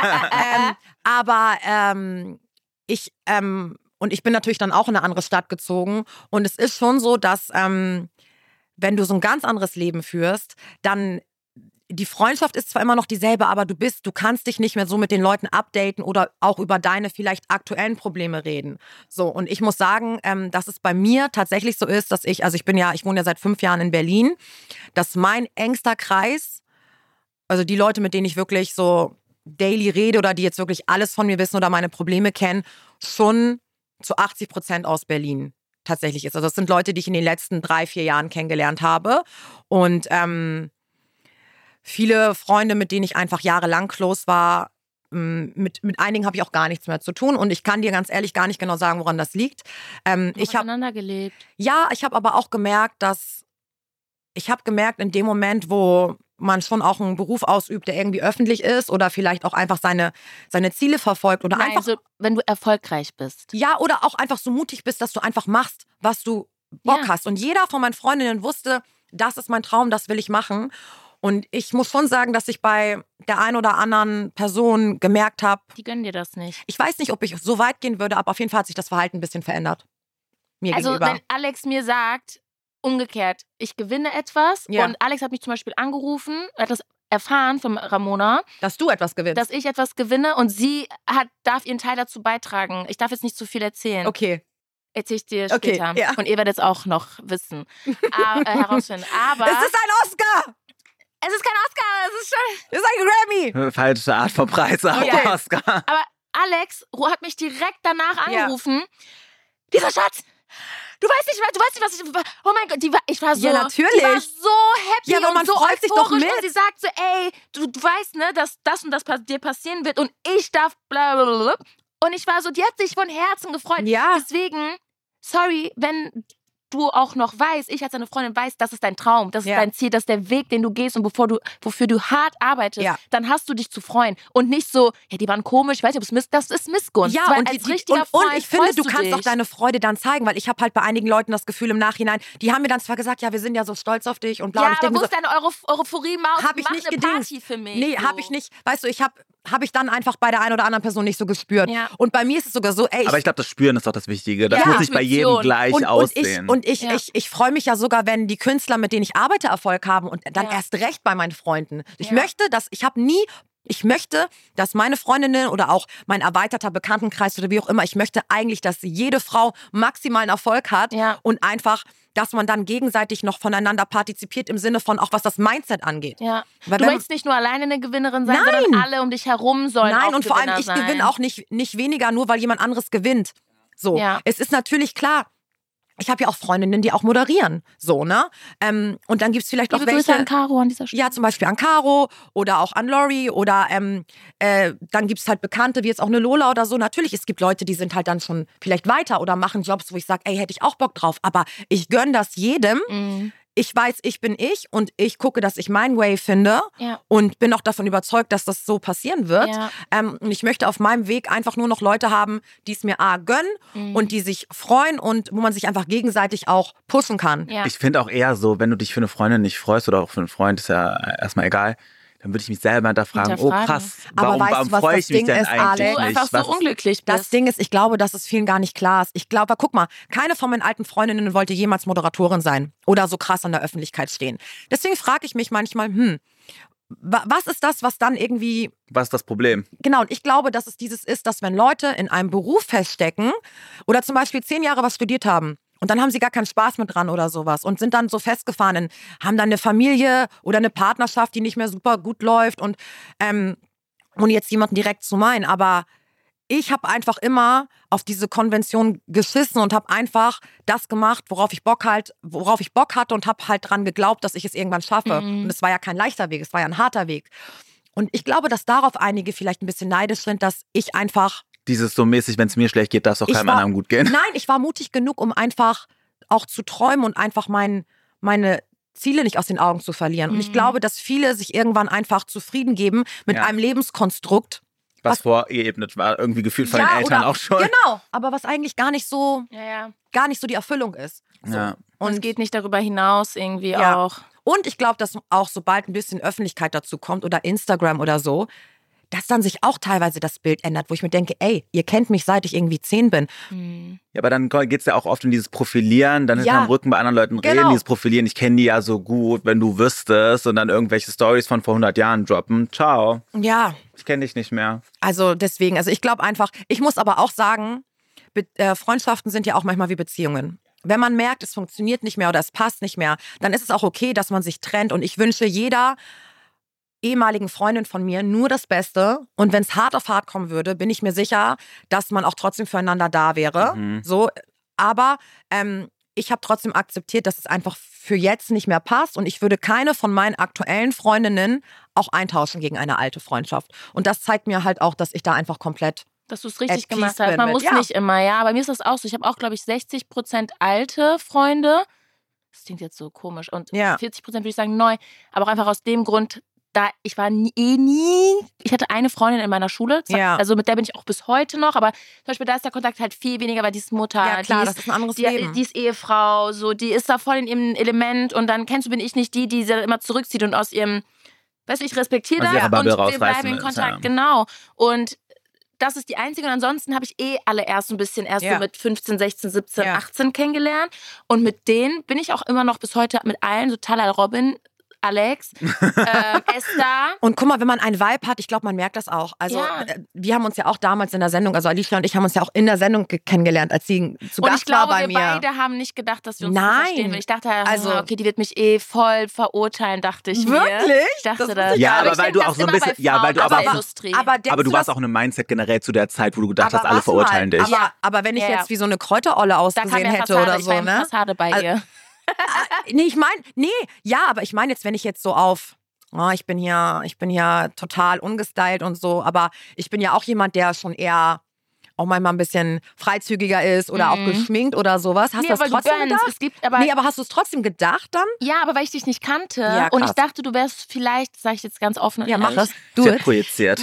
Ich bin natürlich dann auch in eine andere Stadt gezogen. Und es ist schon so, dass wenn du so ein ganz anderes Leben führst, dann die Freundschaft ist zwar immer noch dieselbe, aber du kannst dich nicht mehr so mit den Leuten updaten oder auch über deine vielleicht aktuellen Probleme reden. So, und ich muss sagen, dass es bei mir tatsächlich so ist, dass ich wohne ja seit 5 Jahren in Berlin, dass mein engster Kreis, also die Leute, mit denen ich wirklich so daily rede oder die jetzt wirklich alles von mir wissen oder meine Probleme kennen, schon zu 80% aus Berlin tatsächlich ist. Also das sind Leute, die ich in den letzten 3-4 Jahren kennengelernt habe und viele Freunde, mit denen ich einfach jahrelang close war, mit einigen habe ich auch gar nichts mehr zu tun. Und ich kann dir ganz ehrlich gar nicht genau sagen, woran das liegt. Ich habe miteinander gelebt. Ja, ich habe aber auch gemerkt, in dem Moment, wo man schon auch einen Beruf ausübt, der irgendwie öffentlich ist oder vielleicht auch einfach seine Ziele verfolgt oder einfach... Also, wenn du erfolgreich bist. Ja, oder auch einfach so mutig bist, dass du einfach machst, was du Bock hast. Und jeder von meinen Freundinnen wusste, das ist mein Traum, das will ich machen. Und ich muss schon sagen, dass ich bei der einen oder anderen Person gemerkt habe... Die gönnen dir das nicht. Ich weiß nicht, ob ich so weit gehen würde, aber auf jeden Fall hat sich das Verhalten ein bisschen verändert. Mir gegenüber. Wenn Alex mir sagt, umgekehrt, ich gewinne etwas und Alex hat mich zum Beispiel angerufen, hat das erfahren von Ramona. Dass du etwas gewinnst. Dass ich etwas gewinne und sie darf ihren Teil dazu beitragen. Ich darf jetzt nicht zu viel erzählen. Okay. Erzähl ich dir später. Ja. Und ihr werdet es auch noch wissen. Herausfinden. Aber... Es ist ein Oscar! Es ist kein Oscar, es ist ein Grammy. Falsche Art von Preis, aber Oscar. Aber Alex hat mich direkt danach angerufen. Dieser Schatz, du weißt nicht, was ich... Oh mein Gott, ich war so... Ja, natürlich. Die war so happy aber man und so freut sich doch mit. Und sie sagt so, ey, du weißt, ne, dass das und das dir passieren wird und ich darf blablabla. Und ich war so, die hat sich von Herzen gefreut. Ja. Deswegen, sorry, wenn... du auch noch weißt, ich als deine Freundin weiß, das ist dein Traum, das ist dein Ziel, das ist der Weg, den du gehst und wofür du hart arbeitest, dann hast du dich zu freuen. Und nicht so, ja, die waren komisch, ich weiß nicht, ob es das ist Missgunst. Ja, weil und als richtiger Freund ich finde, du dich. kannst auch deine Freude dann zeigen, weil ich habe halt bei einigen Leuten das Gefühl im Nachhinein, die haben mir dann zwar gesagt, ja, wir sind ja so stolz auf dich und bla. Ja, und ich aber wo so, ist deine Euphorie? Hab ich nicht eine gedingst. Party für mich. Nee, so. habe ich nicht. Weißt du, ich habe habe ich dann einfach bei der einen oder anderen Person nicht so gespürt. Ja. Und bei mir ist es sogar so, ey, Aber ich glaube, das Spüren ist doch das Wichtige. Das Ja. muss nicht bei jedem Intuition. gleich aussehen. Ich freue mich ja sogar, wenn die Künstler, mit denen ich arbeite, Erfolg haben und dann erst recht bei meinen Freunden. Ich möchte, dass meine Freundinnen oder auch mein erweiterter Bekanntenkreis oder wie auch immer, ich möchte eigentlich, dass jede Frau maximalen Erfolg hat und einfach, dass man dann gegenseitig noch voneinander partizipiert im Sinne von auch was das Mindset angeht. Ja. Weil Du wenn- willst nicht nur alleine eine Gewinnerin sein, sondern alle um dich herum sollen auch Nein, und vor allem, Gewinner ich sein. gewinne auch nicht weniger, nur weil jemand anderes gewinnt. So, Ja. es ist natürlich klar, ich habe ja auch Freundinnen, die auch moderieren. So, ne? Und dann gibt es vielleicht Liebe auch welche. Grüße an Caro an dieser Stelle. Ja, zum Beispiel an Caro oder auch an Lori oder dann gibt es halt Bekannte, wie jetzt auch eine Lola oder so. Natürlich, es gibt Leute, die sind halt dann schon vielleicht weiter oder machen Jobs, wo ich sage, ey, hätte ich auch Bock drauf. Aber ich gönne das jedem. Mhm. Ich weiß, ich bin ich und ich gucke, dass ich meinen Way finde Ja. und bin auch davon überzeugt, dass das so passieren wird. Ja. Und ich möchte auf meinem Weg einfach nur noch Leute haben, die es mir gönnen und die sich freuen und wo man sich einfach gegenseitig auch pushen kann. Ja. Ich finde auch eher so, wenn du dich für eine Freundin nicht freust oder auch für einen Freund, ist ja erstmal egal, dann würde ich mich selber hinterfragen, oh krass, Aber weißt du, was freue das ich mich Ding denn ist, eigentlich Alex? Weil du nicht? einfach so unglücklich bist. Das Ding ist, ich glaube, dass es vielen gar nicht klar ist. Ich glaube, guck mal, keine von meinen alten Freundinnen wollte jemals Moderatorin sein oder so krass an der Öffentlichkeit stehen. Deswegen frage ich mich manchmal, was ist das, was dann irgendwie... Was ist das Problem? Genau, und ich glaube, dass es dieses ist, dass wenn Leute in einem Beruf feststecken oder zum Beispiel 10 Jahre was studiert haben und dann haben sie gar keinen Spaß mit dran oder sowas und sind dann so festgefahren, haben dann eine Familie oder eine Partnerschaft, die nicht mehr super gut läuft und ohne jetzt jemanden direkt zu meinen, aber ich habe einfach immer auf diese Konvention geschissen und habe einfach das gemacht, worauf ich Bock hatte und habe halt dran geglaubt, dass ich es irgendwann schaffe. Und es war ja kein leichter Weg, es war ja ein harter Weg. Und ich glaube, dass darauf einige vielleicht ein bisschen neidisch sind, dass ich einfach... Dieses so mäßig, wenn es mir schlecht geht, darf es auch keinem anderen gut gehen. Nein, ich war mutig genug, um einfach auch zu träumen und einfach meine Ziele nicht aus den Augen zu verlieren. Und ich glaube, dass viele sich irgendwann einfach zufrieden geben mit einem Lebenskonstrukt, was vorgeebnet war, irgendwie gefühlt von den Eltern auch schon. Genau, aber was eigentlich gar nicht so die Erfüllung ist. So. Ja. Und es geht nicht darüber hinaus irgendwie Ja. auch. Und ich glaube, dass auch sobald ein bisschen Öffentlichkeit dazu kommt oder Instagram oder so, dass dann sich auch teilweise das Bild ändert, wo ich mir denke, ey, ihr kennt mich, seit ich irgendwie 10 bin. Ja, aber dann geht es ja auch oft um dieses Profilieren, dann hinterm Rücken bei anderen Leuten reden, Genau. dieses Profilieren, ich kenne die ja so gut, wenn du wüsstest und dann irgendwelche Stories von vor 100 Jahren droppen. Ciao, Ja, ich kenne dich nicht mehr. also deswegen, ich glaube einfach, ich muss aber auch sagen, Freundschaften sind ja auch manchmal wie Beziehungen. Wenn man merkt, es funktioniert nicht mehr oder es passt nicht mehr, dann ist es auch okay, dass man sich trennt. Und ich wünsche jeder ehemaligen Freundin von mir nur das Beste. Und wenn es hart auf hart kommen würde, bin ich mir sicher, dass man auch trotzdem füreinander da wäre. So, aber ich habe trotzdem akzeptiert, dass es einfach für jetzt nicht mehr passt. Und ich würde keine von meinen aktuellen Freundinnen auch eintauschen gegen eine alte Freundschaft. Und das zeigt mir halt auch, dass ich da einfach komplett... Dass du es richtig At peace gemacht hast. bin Man mit, muss ja. nicht immer, ja. Bei mir ist das auch so. Ich habe auch, glaube ich, 60% alte Freunde. Das klingt jetzt so komisch. Und 40% würde ich sagen neu. Aber auch einfach aus dem Grund, da ich war ich hatte eine Freundin in meiner Schule, also mit der bin ich auch bis heute noch, aber zum Beispiel da ist der Kontakt halt viel weniger, weil die ist Mutter, Ja klar, die das ist ein anderes Leben. Die ist Ehefrau, so, die ist da voll in ihrem Element und dann bin ich nicht die sie immer zurückzieht und aus ihrem, weiß ich respektiere Aus das ihrer Bubble und wir rausreißen bleiben in ist, Kontakt, ja. genau. Und das ist die einzige und ansonsten habe ich alle erst so mit 15, 16, 17, 18 kennengelernt und mit denen bin ich auch immer noch bis heute mit allen, so Tala, Robin, Alex, Esther. Und guck mal, wenn man einen Vibe hat, ich glaube, man merkt das auch. Also wir haben uns ja auch damals in der Sendung, also Alicia und ich haben uns ja auch in der Sendung kennengelernt, als sie zu und Gast ich glaube, war bei mir. wir beide haben nicht gedacht, dass wir uns Nein. so verstehen. Ich dachte, Also- okay, die wird mich voll verurteilen, dachte ich mir. Wirklich? Ich dachte Das das. wusste ich Ja, gar aber nicht. weil du auch so ein bisschen, ja, weil du aber Industrie. Aber du warst auch in einem Mindset generell zu der Zeit, wo du gedacht hast, alle warst du verurteilen dich. Aber wenn ich Ja, ja. jetzt wie so eine Kräuterolle da kam ausgesehen ja hätte Fassade, oder ich so, war ne? Fassade bei Also- ihr. Aber ich meine jetzt, wenn ich jetzt so auf, ich bin hier total ungestylt und so, aber ich bin ja auch jemand, der schon eher auch manchmal ein bisschen freizügiger ist oder auch geschminkt oder sowas. Hast du das trotzdem gedacht? Es gibt aber Nee, aber hast du es trotzdem gedacht dann? ja, aber weil ich dich nicht kannte Ja, und ich krass. dachte, du wärst vielleicht, sag ich jetzt ganz offen und Ja, mach ehrlich, es. Du Sie hat projiziert.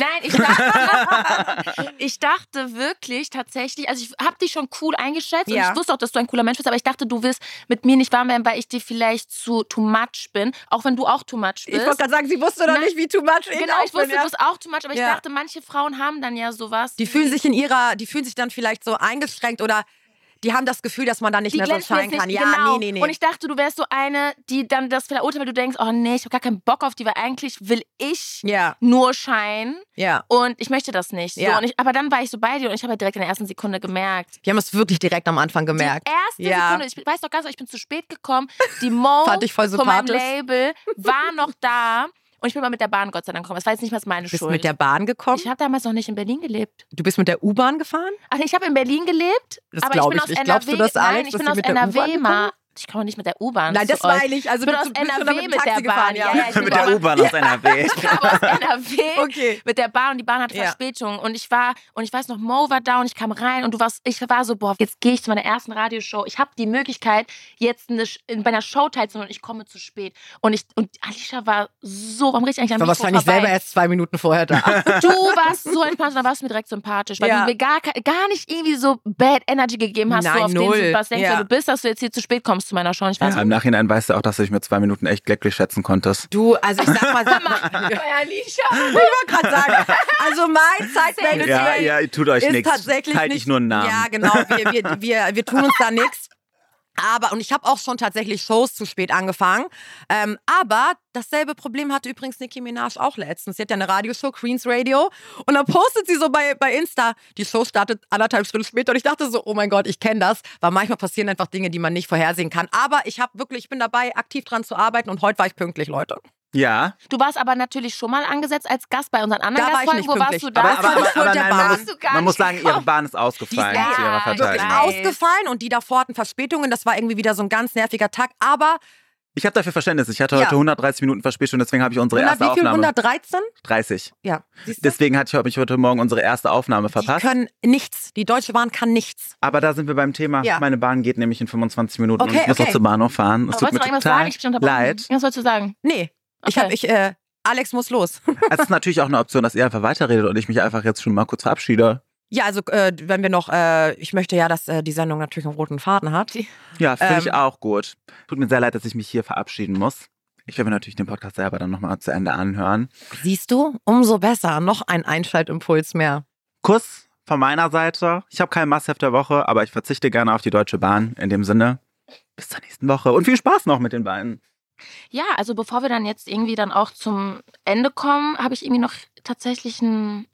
Nein, ich dachte wirklich tatsächlich, also ich habe dich schon cool eingeschätzt und Ja. ich wusste auch, dass du ein cooler Mensch bist, aber ich dachte, du wirst mit mir nicht warm werden, weil ich dir vielleicht zu too much bin, auch wenn du auch too much bist. Ich wollte gerade sagen, sie wusste doch Nein. nicht, wie too much ich Genau, auch ich wusste, bin, du bist auch too much, aber ich Ja. dachte, manche Frauen haben dann ja sowas. Die fühlen sich dann vielleicht so eingeschränkt oder die haben das Gefühl, dass man da nicht die mehr so glänzen scheinen jetzt kann. nicht, Ja, genau. nee. Und ich dachte, du wärst so eine, die dann das verurteilt, weil du denkst, oh nee, ich habe gar keinen Bock auf die, weil eigentlich will ich ja, nur scheinen ja. und ich möchte das nicht. So, Ja. aber dann war ich so bei dir und ich habe ja direkt in der ersten Sekunde gemerkt. Wir haben es wirklich direkt am Anfang gemerkt. Die erste Ja. Sekunde, ich weiß noch ganz, ich bin zu spät gekommen. Die Mo Fand ich voll von meinem sympathisch. Label war noch da und ich bin mal mit der Bahn Gott sei Dank gekommen. Das war jetzt nicht mal meine Du bist Schuld. mit der Bahn gekommen? Ich habe damals noch nicht in Berlin gelebt. Du bist mit der U-Bahn gefahren? Ach, ich habe in Berlin gelebt, Das aber glaub ich bin ich aus nicht. NRW. Glaubst du das, Alex, Nein, ich dass bin sie aus mit der U-Bahn NRW gekommen mal. Ich komme nicht mit der U-Bahn. Nein, das zu euch. meine ich. Also Ich bin du aus bist schon NRW damit mit der Taxi gefahren, Bahn. ja. Ich bin Mit der U-Bahn aus NRW. Ich kam aus NRW Okay. mit der Bahn und die Bahn hatte Ja. Verspätung und ich weiß noch, Mo war da und ich kam rein und ich war so, boah, jetzt gehe ich zu meiner ersten Radioshow. Ich habe die Möglichkeit, jetzt bei einer Show teilzunehmen und ich komme zu spät. Und Alicia war so, warum rede ich eigentlich an Ich war Mikro wahrscheinlich vorbei? selber erst 2 Minuten vorher da. Du warst so entspannt, da warst du mir direkt sympathisch, weil Ja. du mir gar nicht irgendwie so Bad Energy gegeben hast, Nein, so auf null. den du was denkst, Ja. wer du bist, dass du jetzt hier zu spät kommst zu meiner Show. Und ich war Ja, im Nachhinein weißt du auch, dass du dich mit 2 Minuten echt glücklich schätzen konntest. Du, also ich sag mal, bei Alicia. ich wollte gerade sagen, also mein Zeitmanagement Ja, ihr tut euch ist nichts. tatsächlich Teilt nicht nur einen Namen. Ja, genau, wir tun uns da nichts. Und ich habe auch schon tatsächlich Shows zu spät angefangen. Aber dasselbe Problem hatte übrigens Nicki Minaj auch letztens. Sie hat ja eine Radioshow, Queen's Radio. Und dann postet sie so bei Insta, die Show startet 1,5 Stunden später. Und ich dachte so, oh mein Gott, ich kenne das. Weil manchmal passieren einfach Dinge, die man nicht vorhersehen kann. Aber ich bin dabei, aktiv dran zu arbeiten. Und heute war ich pünktlich, Leute. Ja, Du warst aber natürlich schon mal angesetzt als Gast bei unseren anderen Da war ich Gastfolgen. nicht Wo warst pünktlich. du da? Aber- aber der nein, Bahn. Bist du gar man muss nicht sagen, ihre gekommen. Bahn ist ausgefallen Die ist zu ihrer ja, Wirklich Verteidigung. Nice. ausgefallen und die davor hatten Verspätungen. Das war irgendwie wieder so ein ganz nerviger Tag. Aber Ich habe dafür Verständnis. Ich hatte heute Ja. 130 Minuten Verspätung, deswegen habe ich unsere erste wie viel? Aufnahme. 113? 30. Ja. Siehst du? Deswegen hatte ich heute Morgen unsere erste Aufnahme Die verpasst. können nichts. Die Deutsche Bahn kann nichts. Aber da sind wir beim Thema. Ja. Meine Bahn geht nämlich in 25 Minuten und Okay, ich muss okay. noch zum Bahnhof fahren. Es Aber tut mir wolltest du noch irgendwas total sagen? Ich bin unterbrochen. leid. Was wolltest du sagen? Nee. Okay. Alex muss los. Es ist natürlich auch eine Option, dass ihr einfach weiterredet und ich mich einfach jetzt schon mal kurz verabschiede. Ja, also wenn wir noch, ich möchte ja, dass die Sendung natürlich einen roten Faden hat. Ja, finde ich auch gut. Tut mir sehr leid, dass ich mich hier verabschieden muss. Ich werde mir natürlich den Podcast selber dann nochmal zu Ende anhören. Siehst du? Umso besser. Noch ein Einschaltimpuls mehr. Kuss von meiner Seite. Ich habe kein Must-Have der Woche, aber ich verzichte gerne auf die Deutsche Bahn. In dem Sinne, bis zur nächsten Woche und viel Spaß noch mit den beiden. Ja, also bevor wir dann jetzt irgendwie dann auch zum Ende kommen, habe ich irgendwie noch tatsächlich eine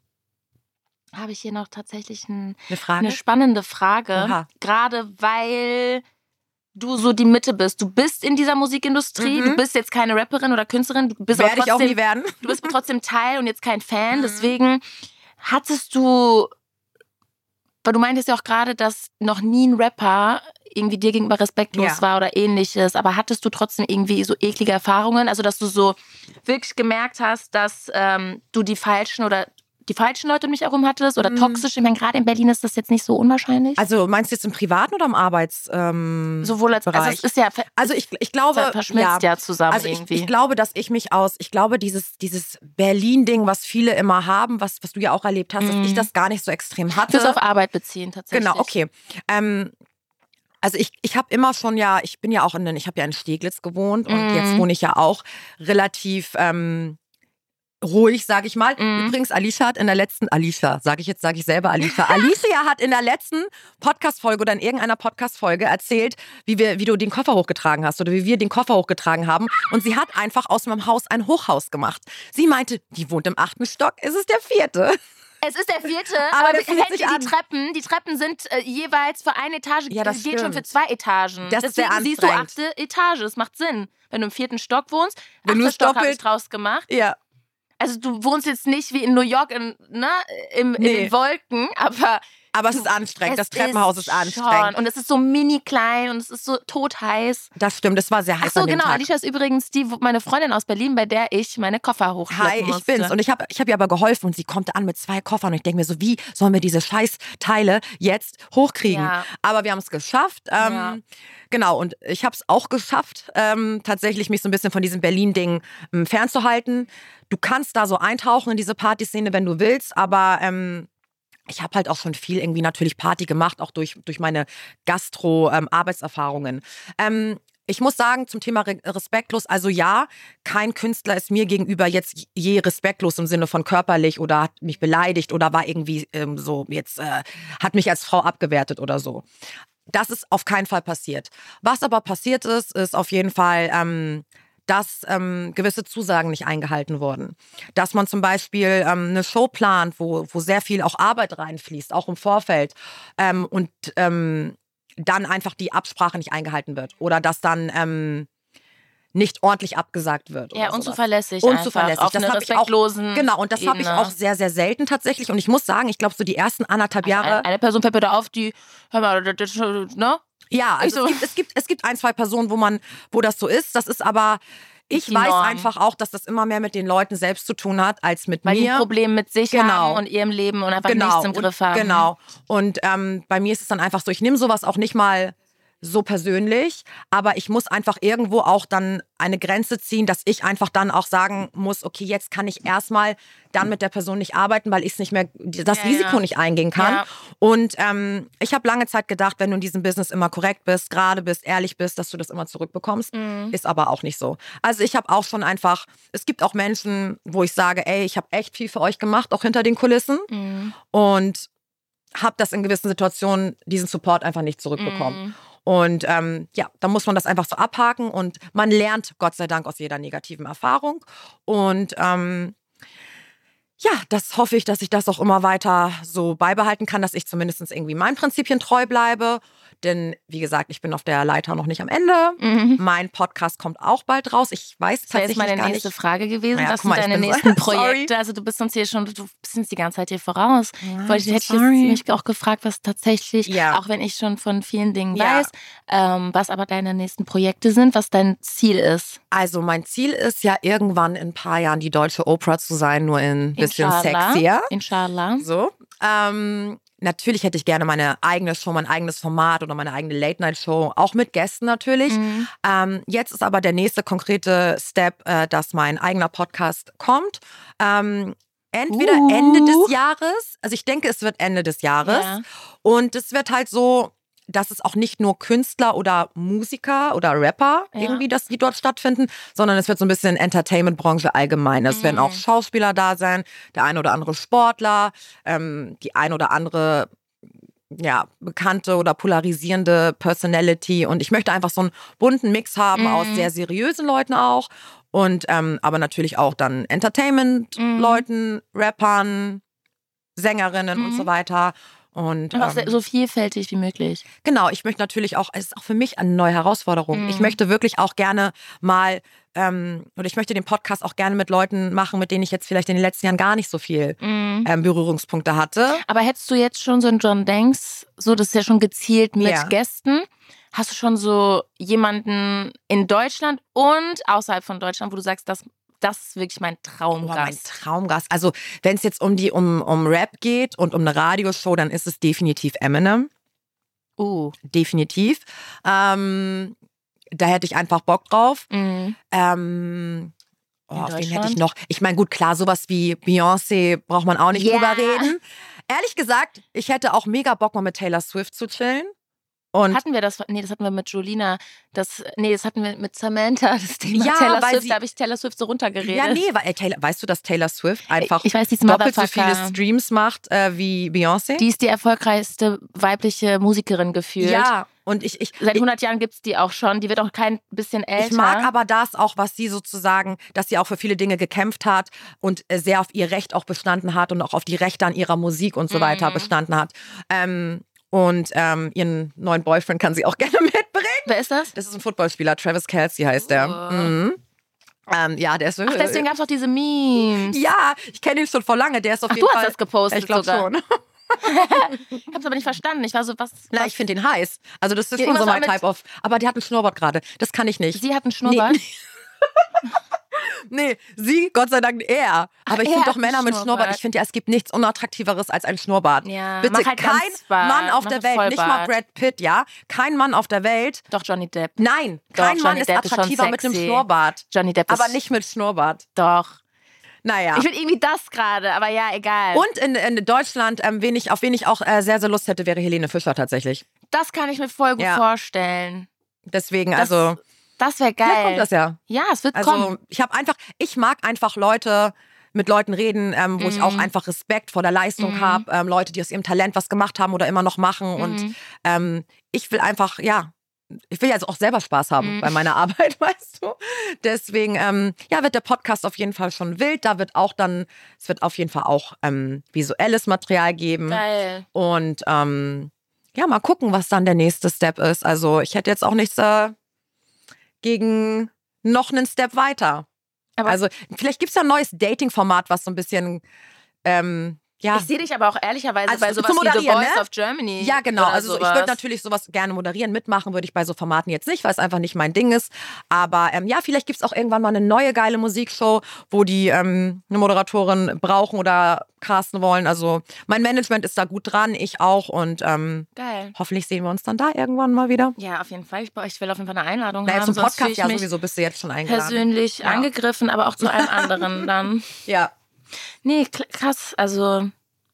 Frage? spannende Frage. Oha. Gerade weil du so die Mitte bist. Du bist in dieser Musikindustrie, du bist jetzt keine Rapperin oder Künstlerin, du bist Werde ich auch trotzdem, nie werden. du bist trotzdem Teil und jetzt kein Fan. Deswegen hattest du, weil du meintest ja auch gerade, dass noch nie ein Rapper irgendwie dir gegenüber respektlos Ja. war oder ähnliches, aber hattest du trotzdem irgendwie so eklige Erfahrungen? Also, dass du so wirklich gemerkt hast, dass du die falschen Leute um dich herum hattest oder toxisch? Ich meine, gerade in Berlin ist das jetzt nicht so unwahrscheinlich. Also meinst du jetzt im Privaten oder im Arbeits? Sowohl als Bereich. es ist ja Also ich glaube, verschmilzt ja zusammen also irgendwie. ich glaube, dass ich glaube, dieses Berlin-Ding, was viele immer haben, was du ja auch erlebt hast, dass ich das gar nicht so extrem hatte. Fürs auf Arbeit beziehen tatsächlich. Genau, okay. Also ich habe immer schon ich habe ja in Steglitz gewohnt und jetzt wohne ich ja auch relativ ruhig, sage ich mal. Übrigens, Alicia hat in der letzten, Alicia hat in der letzten Podcast-Folge oder in irgendeiner Podcast-Folge erzählt, wie du den Koffer hochgetragen hast oder wie wir den Koffer hochgetragen haben. Und sie hat einfach aus meinem Haus ein Hochhaus gemacht. Sie meinte, die wohnt im 8. Stock, es ist der 4. Es ist der 4., Aber aber das fühlt sich an. die Treppen sind jeweils für eine Etage, Ja, das geht schon stimmt. für 2 Etagen. Das ist sehr Deswegen siehst du anstrengend. 8. Etage, das macht Sinn. Wenn du im 4. Stock wohnst, Wenn du 8. Stock habe doppelt- ich draus gemacht. Ja. Also du wohnst jetzt nicht wie in New York in Nee. den Wolken, aber Aber es ist anstrengend. Das Treppenhaus ist anstrengend. Schon. Und es ist so mini klein und es ist so totheiß. Das stimmt, es war sehr heiß an dem genau. Tag. Alicia ist übrigens meine Freundin aus Berlin, bei der ich meine Koffer hochschleppen musste. Ich bin's. Und ich hab ihr aber geholfen und sie kommt an mit 2 Koffern und ich denke mir so, wie sollen wir diese Scheißteile jetzt hochkriegen? Ja. Aber wir haben es geschafft. Genau, und ich habe es auch geschafft, tatsächlich mich so ein bisschen von diesem Berlin-Ding fernzuhalten. Du kannst da so eintauchen in diese Partyszene, wenn du willst, aber ich habe halt auch schon viel irgendwie natürlich Party gemacht, auch durch meine Gastro-Arbeitserfahrungen. Ich muss sagen, zum Thema respektlos, also ja, kein Künstler ist mir gegenüber jetzt je respektlos im Sinne von körperlich oder hat mich beleidigt oder war irgendwie hat mich als Frau abgewertet oder so. Das ist auf keinen Fall passiert. Was aber passiert ist auf jeden Fall, dass gewisse Zusagen nicht eingehalten wurden. Dass man zum Beispiel eine Show plant, wo sehr viel auch Arbeit reinfließt, auch im Vorfeld, und dann einfach die Absprache nicht eingehalten wird. Oder dass dann nicht ordentlich abgesagt wird. Ja, oder unzuverlässig. Unzuverlässig. Auf das eine respektlosen Genau, und das habe ich auch sehr, sehr selten tatsächlich. Und ich muss sagen, ich glaube, so die ersten 1,5 Jahre. Eine Person fällt mir da auf, die, hör mal, ne? Ja, also es gibt 1, 2 Personen, wo das so ist. Das ist aber, ich weiß einfach auch, dass das immer mehr mit den Leuten selbst zu tun hat, als mit Weil mir. die ein Problem mit sich haben und ihrem Leben und einfach nichts im Griff haben. Genau. Und bei mir ist es dann einfach so, ich nehme sowas auch nicht mal so persönlich, aber ich muss einfach irgendwo auch dann eine Grenze ziehen, dass ich einfach dann auch sagen muss, okay, jetzt kann ich erstmal dann mit der Person nicht arbeiten, weil ich es nicht mehr, das Risiko nicht eingehen kann. Ja. Und ich habe lange Zeit gedacht, wenn du in diesem Business immer korrekt bist, gerade bist, ehrlich bist, dass du das immer zurückbekommst. Ist aber auch nicht so. Also ich habe auch schon einfach, es gibt auch Menschen, wo ich sage, ey, ich habe echt viel für euch gemacht, auch hinter den Kulissen. Und habe das in gewissen Situationen, diesen Support einfach nicht zurückbekommen. Und da muss man das einfach so abhaken und man lernt Gott sei Dank aus jeder negativen Erfahrung. Und das hoffe ich, dass ich das auch immer weiter so beibehalten kann, dass ich zumindest irgendwie meinen Prinzipien treu bleibe. Denn, wie gesagt, ich bin auf der Leiter noch nicht am Ende. Mein Podcast kommt auch bald raus. Ich weiß tatsächlich gar nicht. Das wäre jetzt meine nächste Frage gewesen. Ja, was sind deine nächsten Projekte? Also du bist uns die ganze Zeit hier voraus. Ja, hätte ich mich auch gefragt, was tatsächlich, auch wenn ich schon von vielen Dingen weiß, was aber deine nächsten Projekte sind, was dein Ziel ist. Also mein Ziel ist ja irgendwann in ein paar Jahren die deutsche Oprah zu sein, nur ein bisschen sexier. Inshallah. So. Natürlich hätte ich gerne meine eigene Show, mein eigenes Format oder meine eigene Late-Night-Show, auch mit Gästen natürlich. Jetzt ist aber der nächste konkrete Step, dass mein eigener Podcast kommt. Entweder Ende des Jahres, also ich denke, es wird Ende des Jahres. Ja. Und es wird halt so, dass es auch nicht nur Künstler oder Musiker oder Rapper irgendwie, dass die dort stattfinden, sondern es wird so ein bisschen Entertainment-Branche allgemein. Es werden auch Schauspieler da sein, der ein oder andere Sportler, die ein oder andere bekannte oder polarisierende Personality. Und ich möchte einfach so einen bunten Mix haben aus sehr seriösen Leuten auch und aber natürlich auch dann Entertainment-Leuten, Rappern, Sängerinnen und so weiter. Und auch so vielfältig wie möglich. Genau, ich möchte natürlich auch, es ist auch für mich eine neue Herausforderung. Ich möchte wirklich auch gerne mal, oder ich möchte den Podcast auch gerne mit Leuten machen, mit denen ich jetzt vielleicht in den letzten Jahren gar nicht so viel Berührungspunkte hatte. Aber hättest du jetzt schon so einen John Danks, so das ist ja schon gezielt mit Gästen, hast du schon so jemanden in Deutschland und außerhalb von Deutschland, wo du sagst, das ist wirklich mein Traumgast. Mein Traumgast. Also wenn es jetzt um Rap geht und um eine Radioshow, dann ist es definitiv Eminem. Definitiv. Da hätte ich einfach Bock drauf. Wen hätte ich noch? Ich meine, gut, klar, sowas wie Beyoncé braucht man auch nicht drüber reden. Ehrlich gesagt, ich hätte auch mega Bock, mal mit Taylor Swift zu chillen. Und hatten wir das? Nee, das hatten wir mit Jolina. Das hatten wir mit Samantha. Das Thema Taylor Swift, da habe ich Taylor Swift so runtergeredet. Ja, nee, weil weißt du, dass Taylor Swift einfach doppelt so viele Streams macht wie Beyoncé? Die ist die erfolgreichste weibliche Musikerin gefühlt. Ja, und seit 100 Jahren gibt es die auch schon. Die wird auch kein bisschen älter. Ich mag aber das auch, was sie sozusagen, dass sie auch für viele Dinge gekämpft hat und sehr auf ihr Recht auch bestanden hat und auch auf die Rechte an ihrer Musik und so weiter bestanden hat. Und ihren neuen Boyfriend kann sie auch gerne mitbringen. Wer ist das? Das ist ein Footballspieler, Travis Kelce heißt der. Der ist so. Ach, deswegen gab es auch diese Memes. Ja, ich kenne ihn schon vor lange. Der ist auf jeden Fall. Du hast das gepostet ich glaube schon. Ich hab's aber nicht verstanden. Ich war so, was? Na, ich finde den heiß. Also das ist Ja, schon so irgendwas mein auch mit- Type of. Aber die hat einen Schnurrbart gerade. Das kann ich nicht. Sie hat einen Schnurrbart. Nee, sie, Gott sei Dank, er. Aber ich er finde hat doch einen Männer mit Schnurrbart. Schnurrbart. Ich finde ja, es gibt nichts Unattraktiveres als ein Schnurrbart. Ja, Bitte, mach halt kein Ganzbart, Mann auf mach der halt Welt, nicht mal Vollbart. Brad Pitt, ja? Kein Mann auf der Welt. Doch, Johnny Depp. Nein, Doch, kein Mann Johnny ist Depp ist schon attraktiver mit einem sexy. Schnurrbart. Johnny Depp ist... Aber nicht mit Schnurrbart. Doch. Naja. Ich will irgendwie das gerade, aber ja, egal. Und in Deutschland, auf wen ich auch sehr, sehr Lust hätte, wäre Helene Fischer tatsächlich. Das kann ich mir voll gut Ja. vorstellen. Deswegen, Das also, Das wäre vielleicht geil. kommt das ja. Ja, es wird Also, kommen. ich mag einfach Leute, mit Leuten reden, wo ich auch einfach Respekt vor der Leistung habe. Leute, die aus ihrem Talent was gemacht haben oder immer noch machen. Und ich will einfach, ich will ja also auch selber Spaß haben bei meiner Arbeit, weißt du. Deswegen, wird der Podcast auf jeden Fall schon wild. Es wird auf jeden Fall auch visuelles Material geben. Geil. Und mal gucken, was dann der nächste Step ist. Also ich hätte jetzt auch nichts gegen noch einen Step weiter. Aber- Also vielleicht gibt es ja ein neues Dating-Format, was so ein bisschen Ich sehe dich aber auch ehrlicherweise Also bei zu sowas wie The moderieren, Voice ne? of Germany. Ja, genau. oder Also ich sowas. würde natürlich sowas gerne moderieren, mitmachen würde ich bei so Formaten jetzt nicht, weil es einfach nicht mein Ding ist. Aber vielleicht gibt es auch irgendwann mal eine neue geile Musikshow, wo die eine Moderatorin brauchen oder casten wollen. Also mein Management ist da gut dran, ich auch. Und Geil. hoffentlich sehen wir uns dann da irgendwann mal wieder. Ja, auf jeden Fall. Ich will auf jeden Fall eine Einladung Naja, haben. zum sonst fühle Podcast ich ja mich sowieso bist du jetzt schon eingeladen. persönlich Ja. angegriffen, aber auch zu allem anderen dann. Ja. Nee, krass. Also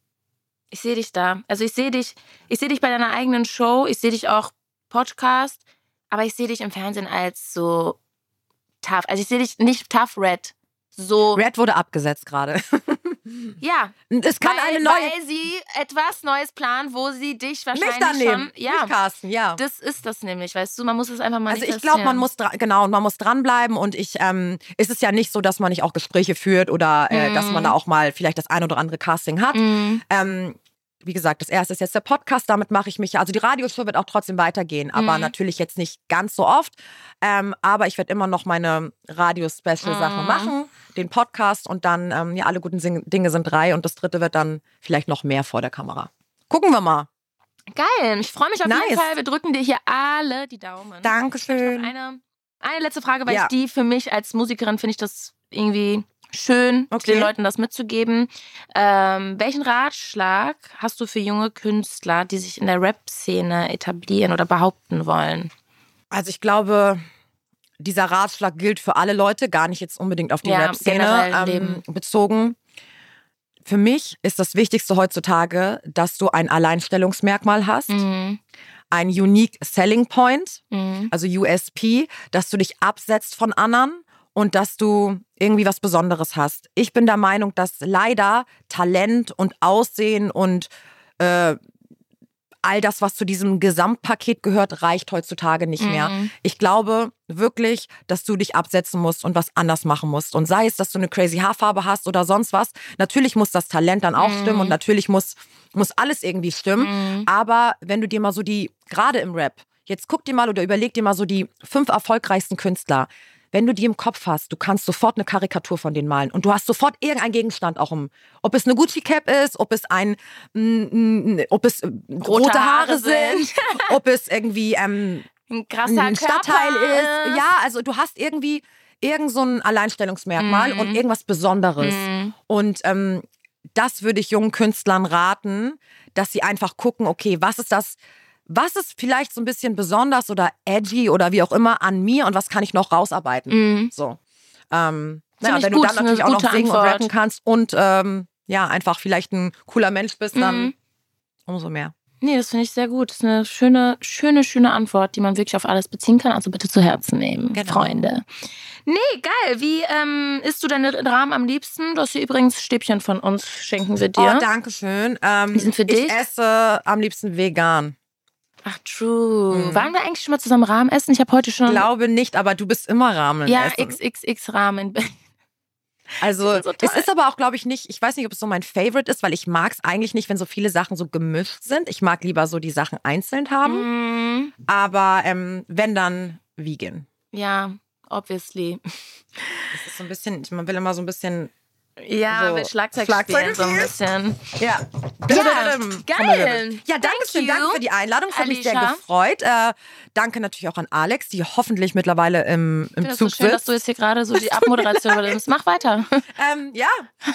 ich sehe dich da. Also ich sehe dich bei deiner eigenen Show. Ich sehe dich auch Podcast, aber ich sehe dich im Fernsehen als so tough. Also ich sehe dich nicht tough Red. So. Red wurde abgesetzt gerade. Ja. Es kann eine neue. Weil sie etwas Neues planen, wo sie dich wahrscheinlich Mich daneben. schon. Ja. Mich casten, ja. Das ist das nämlich, weißt du, man muss es einfach mal Also ich glaube, man muss dranbleiben und es ist ja nicht so, dass man nicht auch Gespräche führt oder dass man da auch mal vielleicht das ein oder andere Casting hat. Wie gesagt, das erste ist jetzt der Podcast, damit mache ich mich, also die Radioshow wird auch trotzdem weitergehen, aber natürlich jetzt nicht ganz so oft, aber ich werde immer noch meine Radio-Special-Sachen machen, den Podcast und dann, alle guten Dinge sind 3 und das 3. wird dann vielleicht noch mehr vor der Kamera. Gucken wir mal. Geil, ich freue mich auf jeden Nice. Fall. Wir drücken dir hier alle die Daumen. Dankeschön. Eine letzte Frage, weil Ja. ich die für mich als Musikerin finde ich das irgendwie schön, Okay. den Leuten das mitzugeben. Welchen Ratschlag hast du für junge Künstler, die sich in der Rap-Szene etablieren oder behaupten wollen? Also ich glaube, dieser Ratschlag gilt für alle Leute, gar nicht jetzt unbedingt auf die Ja, generell im Rap-Szene Leben. bezogen. Für mich ist das Wichtigste heutzutage, dass du ein Alleinstellungsmerkmal hast, ein Unique Selling Point, also USP, dass du dich absetzt von anderen und dass du irgendwie was Besonderes hast. Ich bin der Meinung, dass leider Talent und Aussehen und all das, was zu diesem Gesamtpaket gehört, reicht heutzutage nicht mehr. Ich glaube wirklich, dass du dich absetzen musst und was anders machen musst. Und sei es, dass du eine crazy Haarfarbe hast oder sonst was. Natürlich muss das Talent dann auch stimmen und natürlich muss alles irgendwie stimmen. Aber wenn du dir mal so gerade im Rap, jetzt guck dir mal oder überleg dir mal so die 5 erfolgreichsten Künstler. Wenn du die im Kopf hast, du kannst sofort eine Karikatur von denen malen und du hast sofort irgendeinen Gegenstand auch ob es eine Gucci-Cap ist, ob es rote Haare sind, ob es irgendwie Ein krasser ein Stadtteil Körper ist. Ja, also du hast irgendwie irgend so ein Alleinstellungsmerkmal und irgendwas Besonderes. Und das würde ich jungen Künstlern raten, dass sie einfach gucken, okay, was ist vielleicht so ein bisschen besonders oder edgy oder wie auch immer an mir und was kann ich noch rausarbeiten? So. Wenn du gut, dann natürlich auch eine noch gute singen und Antwort. rappen kannst und einfach vielleicht ein cooler Mensch bist, dann umso mehr. Nee, das finde ich sehr gut. Das ist eine schöne Antwort, die man wirklich auf alles beziehen kann. Also bitte zu Herzen nehmen, Genau. Freunde. Nee, geil. Wie isst du deine Rahmen am liebsten? Du hast hier übrigens Stäbchen von uns, schenken wir dir. Oh, danke schön. Die sind für dich? Ich esse am liebsten vegan. Ach, true. Waren wir eigentlich schon mal zusammen Rahmen essen? Ich habe heute schon... Glaube nicht, aber du bist immer Ramen ja, essen. XXX Rahmen. Also sind so toll. es ist aber auch, glaube ich, nicht, ich weiß nicht, ob es so mein Favorite ist, weil ich mag es eigentlich nicht, wenn so viele Sachen so gemischt sind. Ich mag lieber so die Sachen einzeln haben. Aber wenn, dann vegan. Ja, obviously. Das ist so ein bisschen, man will immer so ein bisschen Ja, so mit Schlagzeug spielen so ein bisschen. Ja. Geil. Ja, danke für die Einladung. Es hat mich sehr Alicia. gefreut. Danke natürlich auch an Alex, die hoffentlich mittlerweile im Ich finde das Zug so schön, dass sitzt. du jetzt hier gerade so die Abmoderation übernimmst. Mach weiter. Ja.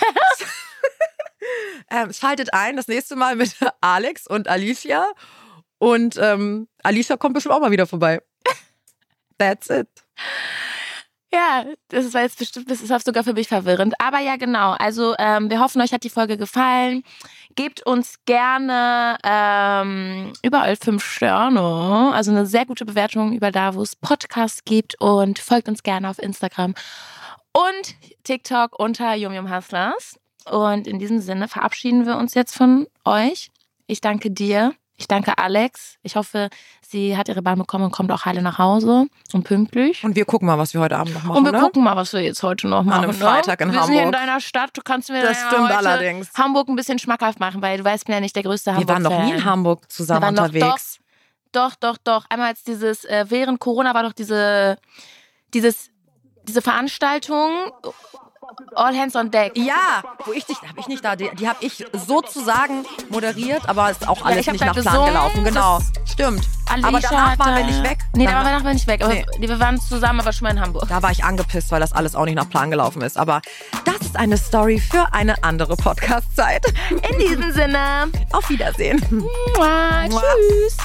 Schaltet ein das nächste Mal mit Alex und Alicia. Und Alicia kommt bestimmt auch mal wieder vorbei. That's it. Ja, das war jetzt bestimmt, das ist sogar für mich verwirrend. Aber ja, genau. Also wir hoffen, euch hat die Folge gefallen. Gebt uns gerne überall 5 Sterne. Also eine sehr gute Bewertung über da, wo es Podcasts gibt. Und folgt uns gerne auf Instagram und TikTok unter Yum Yum Hustlers. Und in diesem Sinne verabschieden wir uns jetzt von euch. Ich danke dir. Ich danke Alex. Ich hoffe, sie hat ihre Bahn bekommen und kommt auch heile nach Hause und pünktlich. Und wir gucken mal, was wir heute Abend noch machen. Und wir ne? gucken mal, was wir jetzt heute noch machen. An einem Freitag in wir Hamburg. sind hier in deiner Stadt. Du kannst mir Das ja stimmt heute allerdings. Hamburg ein bisschen schmackhaft machen, weil du weißt, ich bin ja nicht der größte Wir Hamburg-Fan. waren noch nie in Hamburg zusammen unterwegs. Doch. Einmal als während Corona war doch diese Veranstaltung All Hands on Deck. Ja, die habe ich sozusagen moderiert, aber ist auch alles ich hab nicht nach grad Plan gesungen, gelaufen. Genau, stimmt. Alicia Aber danach waren wir nicht weg. Nee, danach waren wir nicht weg. Aber Nee. wir waren zusammen, aber schon mal in Hamburg. Da war ich angepisst, weil das alles auch nicht nach Plan gelaufen ist. Aber das ist eine Story für eine andere Podcast-Zeit. In diesem Sinne. Auf Wiedersehen. Mua, tschüss.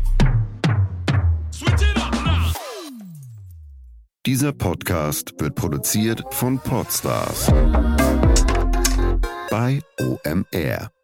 Dieser Podcast wird produziert von Podstars bei OMR.